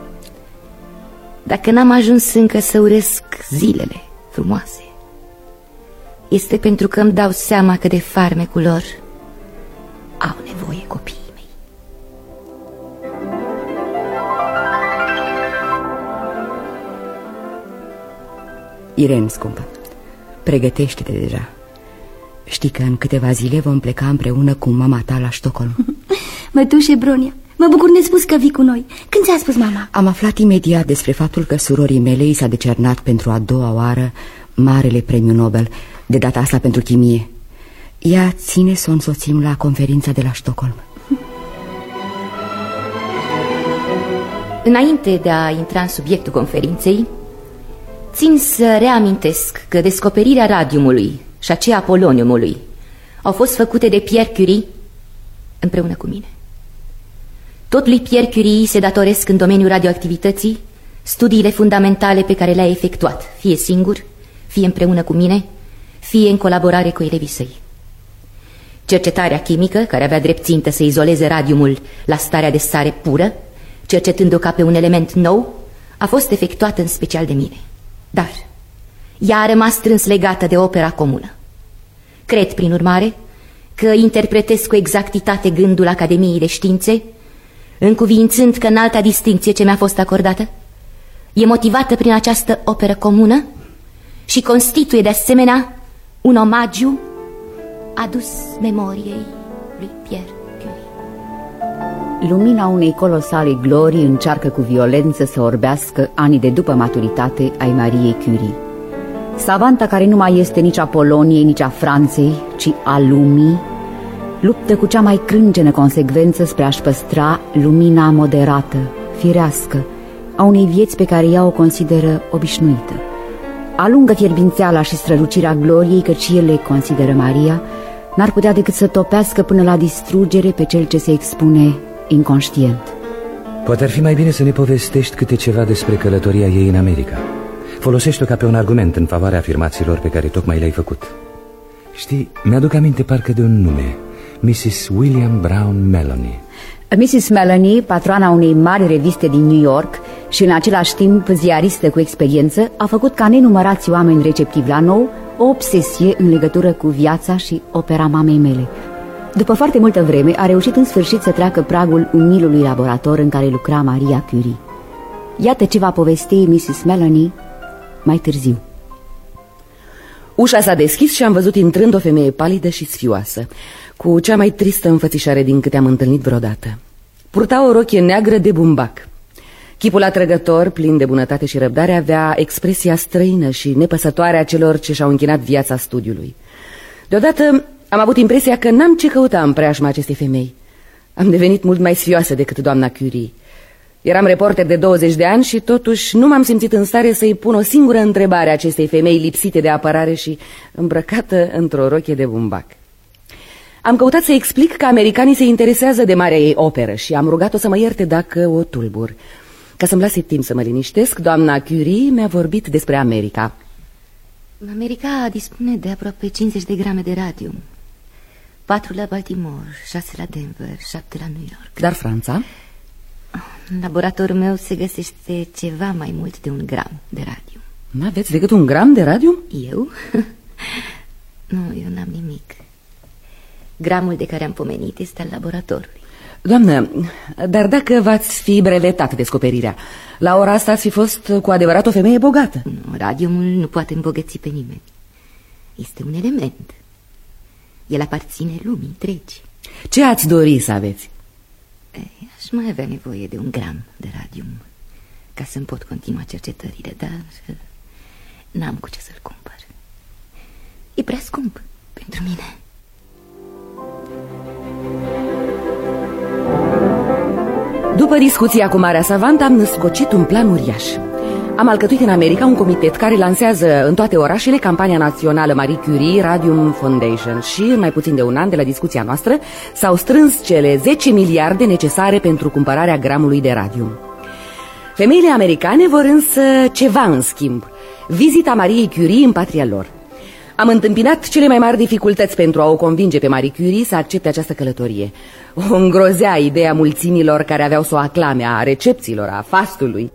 dacă n-am ajuns încă să urăsc zilele frumoase, este pentru că îmi dau seama că de farmecul lor au nevoie copiii mei. Irene, scumpă, pregătește-te deja. Știi că în câteva zile vom pleca împreună cu mama ta la Stockholm. Mătușe Bronia, mă bucur nespus că vii cu noi. Când ți-a spus mama? Am aflat imediat despre faptul că surorii mele i s-a decernat pentru a doua oară Marele Premiu Nobel, de data asta pentru chimie. Ea ține să o însoțim la conferința de la Stockholm. Înainte de a intra în subiectul conferinței, țin să reamintesc că descoperirea radiumului și aceea a poloniumului au fost făcute de Pierre Curie împreună cu mine. Tot lui Pierre Curie se datoresc în domeniul radioactivității studiile fundamentale pe care le-a efectuat, fie singur, fie împreună cu mine, fie în colaborare cu elevii săi. Cercetarea chimică, care avea drept țintă să izoleze radiumul la starea de stare pură, cercetându-o ca pe un element nou, a fost efectuată în special de mine. Dar ea a rămas strâns legată de opera comună. Cred, prin urmare, că interpretez cu exactitate gândul Academiei de Științe, încuviințând că înalta distincție ce mi-a fost acordată e motivată prin această operă comună și constituie de asemenea un omagiu adus memoriei lui Pierre Curie. Lumina unei colosale glorii încearcă cu violență să orbească anii de după maturitate ai Mariei Curie. Savanta care nu mai este nici a Poloniei, nici a Franței, ci a lumii, luptă cu cea mai crâncenă consecvență spre a-și păstra lumina moderată, firească, a unei vieți pe care ea o consideră obișnuită. Alungă fierbințeala și strălucirea gloriei, căci ele, consideră Maria, n-ar putea decât să topească până la distrugere pe cel ce se expune inconștient. Poate ar fi mai bine să ne povestești câte ceva despre călătoria ei în America. Folosește-o ca pe un argument în favoarea afirmațiilor pe care tocmai le-ai făcut. Știi, mi-aduc aminte parcă de un nume, missus William Brown Melanie. missus Melanie, patroana unei mari reviste din New York și în același timp ziaristă cu experiență, a făcut ca nenumărați oameni receptivi la nou o obsesie în legătură cu viața și opera mamei mele. După foarte multă vreme, a reușit în sfârșit să treacă pragul umilului laborator în care lucra Maria Curie. Iată ce va povesti missus Melanie mai târziu. Ușa s-a deschis și am văzut intrând o femeie palidă și sfioasă, cu cea mai tristă înfățișare din câte am întâlnit vreodată. Purta o rochie neagră de bumbac. Chipul atrăgător, plin de bunătate și răbdare, avea expresia străină și nepăsătoare a celor ce și-au închinat viața studiului. Deodată am avut impresia că n-am ce căuta în preajma acestei femei. Am devenit mult mai sfioasă decât doamna Curie. Eram reporter de douăzeci de ani și totuși nu m-am simțit în stare să-i pun o singură întrebare acestei femei lipsite de apărare și îmbrăcată într-o rochie de bumbac. Am căutat să explic că americanii se interesează de marea ei operă și am rugat-o să mă ierte dacă o tulbur. Ca să-mi lase timp să mă liniștesc, doamna Curie mi-a vorbit despre America. America dispune de aproape cincizeci de grame de radium. Patru la Baltimore, șase la Denver, șapte la New York. Dar Franța? În laboratorul meu se găsește ceva mai mult de un gram de radium. N-aveți decât un gram de radium? Eu? Nu, eu n-am nimic. Gramul de care am pomenit este al laboratorului. Doamnă, dar dacă v-ați fi brevetat descoperirea, la ora asta ați fi fost cu adevărat o femeie bogată. Nu, radiumul nu poate îmbogăți pe nimeni. Este un element. El aparține lumii întregi. Ce ați dori să aveți? Ei, aș mai avea nevoie de un gram de radium ca să-mi pot continua cercetările, dar n-am cu ce să-l cumpăr. E prea scump pentru mine. După discuția cu marea savantă am născocit un plan uriaș. Am alcătuit în America un comitet care lansează în toate orașele campania națională Marie Curie Radium Foundation și în mai puțin de un an de la discuția noastră s-au strâns cele zece miliarde necesare pentru cumpărarea gramului de radium. Femeile americane vor însă ceva în schimb: vizita Mariei Curie în patria lor. Am întâmpinat cele mai mari dificultăți pentru a o convinge pe Marie Curie să accepte această călătorie. O îngrozea ideea mulțimilor care aveau să o aclame, a recepțiilor, a fastului.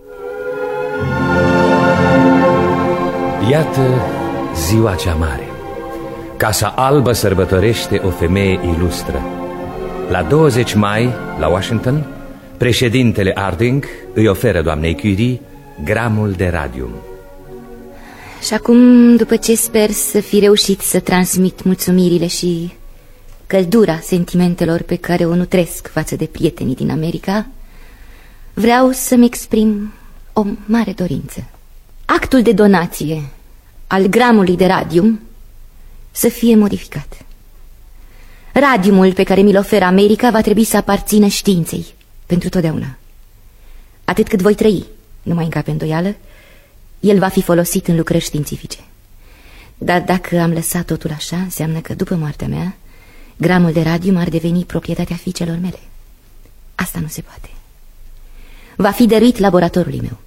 Iată ziua cea mare. Casa Albă sărbătorește o femeie ilustră. La douăzeci mai, la Washington, președintele Harding îi oferă doamnei Curie gramul de radium. Și acum, după ce sper să fi reușit să transmit mulțumirile și căldura sentimentelor pe care o nutresc față de prietenii din America, vreau să-mi exprim o mare dorință. Actul de donație al gramului de radium să fie modificat. Radiumul pe care mi-l oferă America va trebui să aparțină științei pentru totdeauna. Atât cât voi trăi, nu mai încape îndoială, el va fi folosit în lucrări științifice. Dar dacă am lăsat totul așa, înseamnă că după moartea mea, gramul de radium ar deveni proprietatea fiicelor mele. Asta nu se poate. Va fi dăruit laboratorului meu.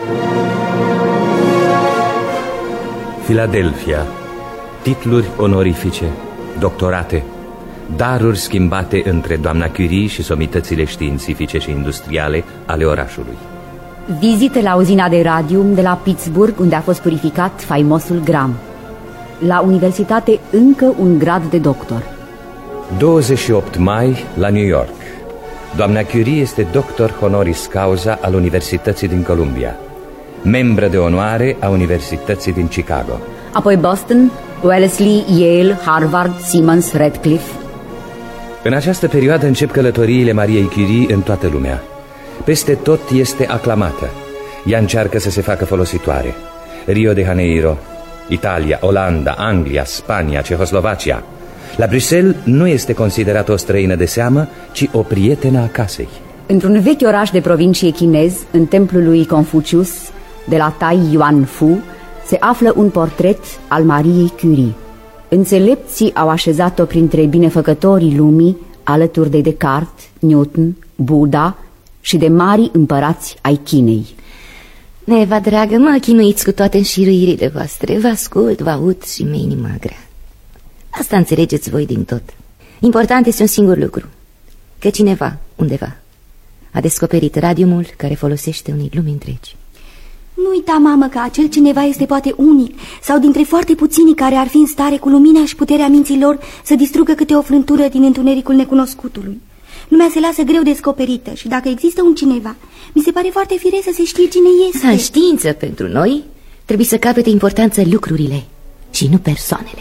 Philadelphia. Titluri onorifice, doctorate, daruri schimbate între doamna Curie și somitățile științifice și industriale ale orașului. Vizite la uzina de radium de la Pittsburgh, unde a fost purificat faimosul gram. La universitate încă un grad de doctor. douăzeci și opt mai, la New York. Doamna Curie este doctor honoris causa al Universității din Columbia. membră de onoare a Universității din Chicago. Apoi Boston, Wellesley, Yale, Harvard, Simmons, Radcliffe. În această perioadă încep călătoriile Mariei Curie în toată lumea. Peste tot este aclamată. Ea încearcă să se facă folositoare. Rio de Janeiro, Italia, Olanda, Anglia, Spania, Cehoslovacia. La Bruxelles nu este considerată o străină de seamă, ci o prietenă a casei. Într-un vechi oraș de provincie chinez, în templul lui Confucius, de la Tai Yuan Fu, se află un portret al Mariei Curie. Înțelepții au așezat-o printre binefăcătorii lumii, alături de Descartes, Newton, Buddha și de mari împărați ai Chinei. Neva, dragă, mă chinuiți cu toate înșiruirile voastre. Vă ascult, vă aud și mi-e inima grea. Asta înțelegeți voi din tot. Important este un singur lucru: că cineva, undeva, a descoperit radiumul care folosește unei lumi întregi. Nu uita, mamă, că acel cineva este poate unic sau dintre foarte puțini care ar fi în stare cu lumina și puterea minților să distrugă câte o frântură din întunericul necunoscutului. Lumea se lasă greu descoperită și dacă există un cineva, mi se pare foarte firesc să se știe cine este. În știință, pentru noi, trebuie să capete importanță lucrurile și nu persoanele.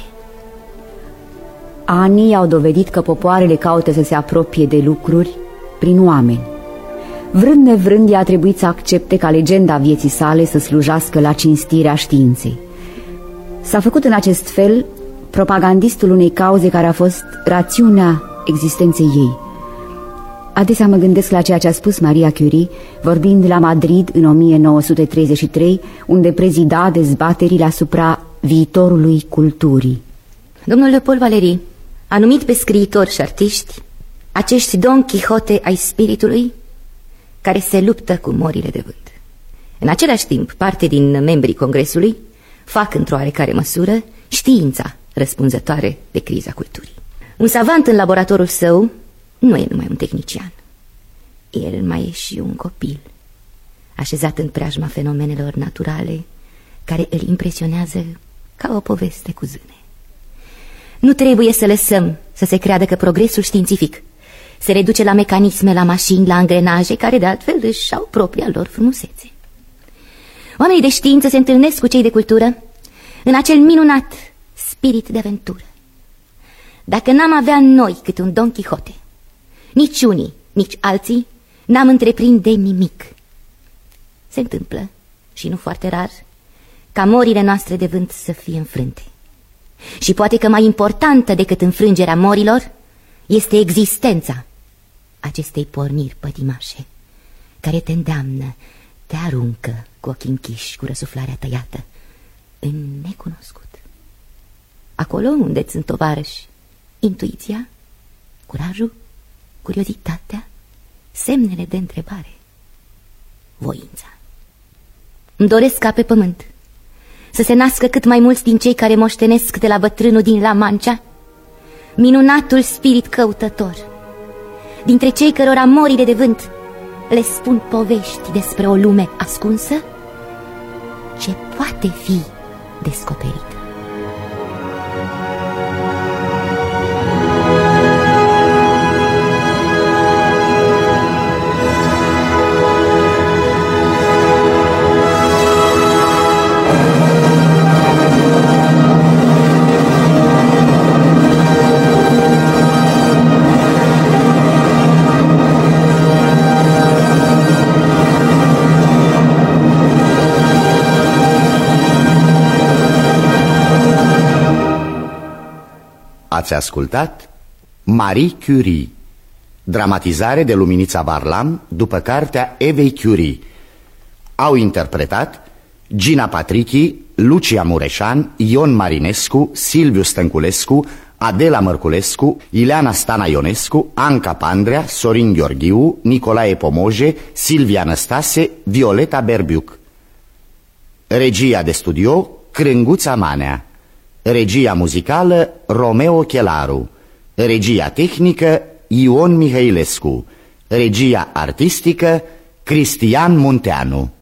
Anii au dovedit că popoarele caută să se apropie de lucruri prin oameni. Vrând nevrând, i-a trebuit să accepte ca legenda vieții sale să slujească la cinstirea științei. S-a făcut în acest fel propagandistul unei cauze care a fost rațiunea existenței ei. Adesea mă gândesc la ceea ce a spus Maria Curie, vorbind la Madrid în o mie nouă sute treizeci și trei, unde prezida dezbaterile asupra viitorului culturii. Domnul Paul Valéry a numit pe scriitori și artiști acești Don Quixote ai spiritului care se luptă cu morile de vânt. În același timp, parte din membrii Congresului fac într-o oarecare măsură știința răspunzătoare de criza culturii. Un savant în laboratorul său nu e numai un tehnician. El mai e și un copil, așezat în preajma fenomenelor naturale care îl impresionează ca o poveste cu zâne. Nu trebuie să lăsăm să se creadă că progresul științific se reduce la mecanisme, la mașini, la angrenaje, care de altfel își au propria lor frumusețe. Oamenii de știință se întâlnesc cu cei de cultură în acel minunat spirit de aventură. Dacă n-am avea noi câte un Don Quixote, nici unii, nici alții n-am întreprinde nimic. Se întâmplă, și nu foarte rar, ca morile noastre de vânt să fie înfrânte. Și poate că mai importantă decât înfrângerea morilor este existența acestei porniri pătimașe, care te îndeamnă, te aruncă cu ochii închiși, cu răsuflarea tăiată, în necunoscut. Acolo unde sunt tovarăși intuiția, curajul, curiozitatea, semnele de întrebare, voința. Îmi doresc ca pe pământ să se nască cât mai mulți din cei care moștenesc de la bătrânul din La Mancha minunatul spirit căutător, dintre cei cărora morile de vânt le spun povești despre o lume ascunsă ce poate fi descoperită. Ați ascultat Marie Curie, dramatizare de Luminița Varlam după cartea Evei Curie. Au interpretat Gina Patrichi, Lucia Mureșan, Ion Marinescu, Silviu Stănculescu, Adela Mărculescu, Ileana Stana Ionescu, Anca Pandrea, Sorin Gheorghiu, Nicolae Pomoje, Silvia Năstase, Violeta Berbiuc. Regia de studio Crânguța Manea. Regia muzicală Romeo Chelaru. Regia tehnică Ion Mihailescu. Regia artistică Cristian Munteanu.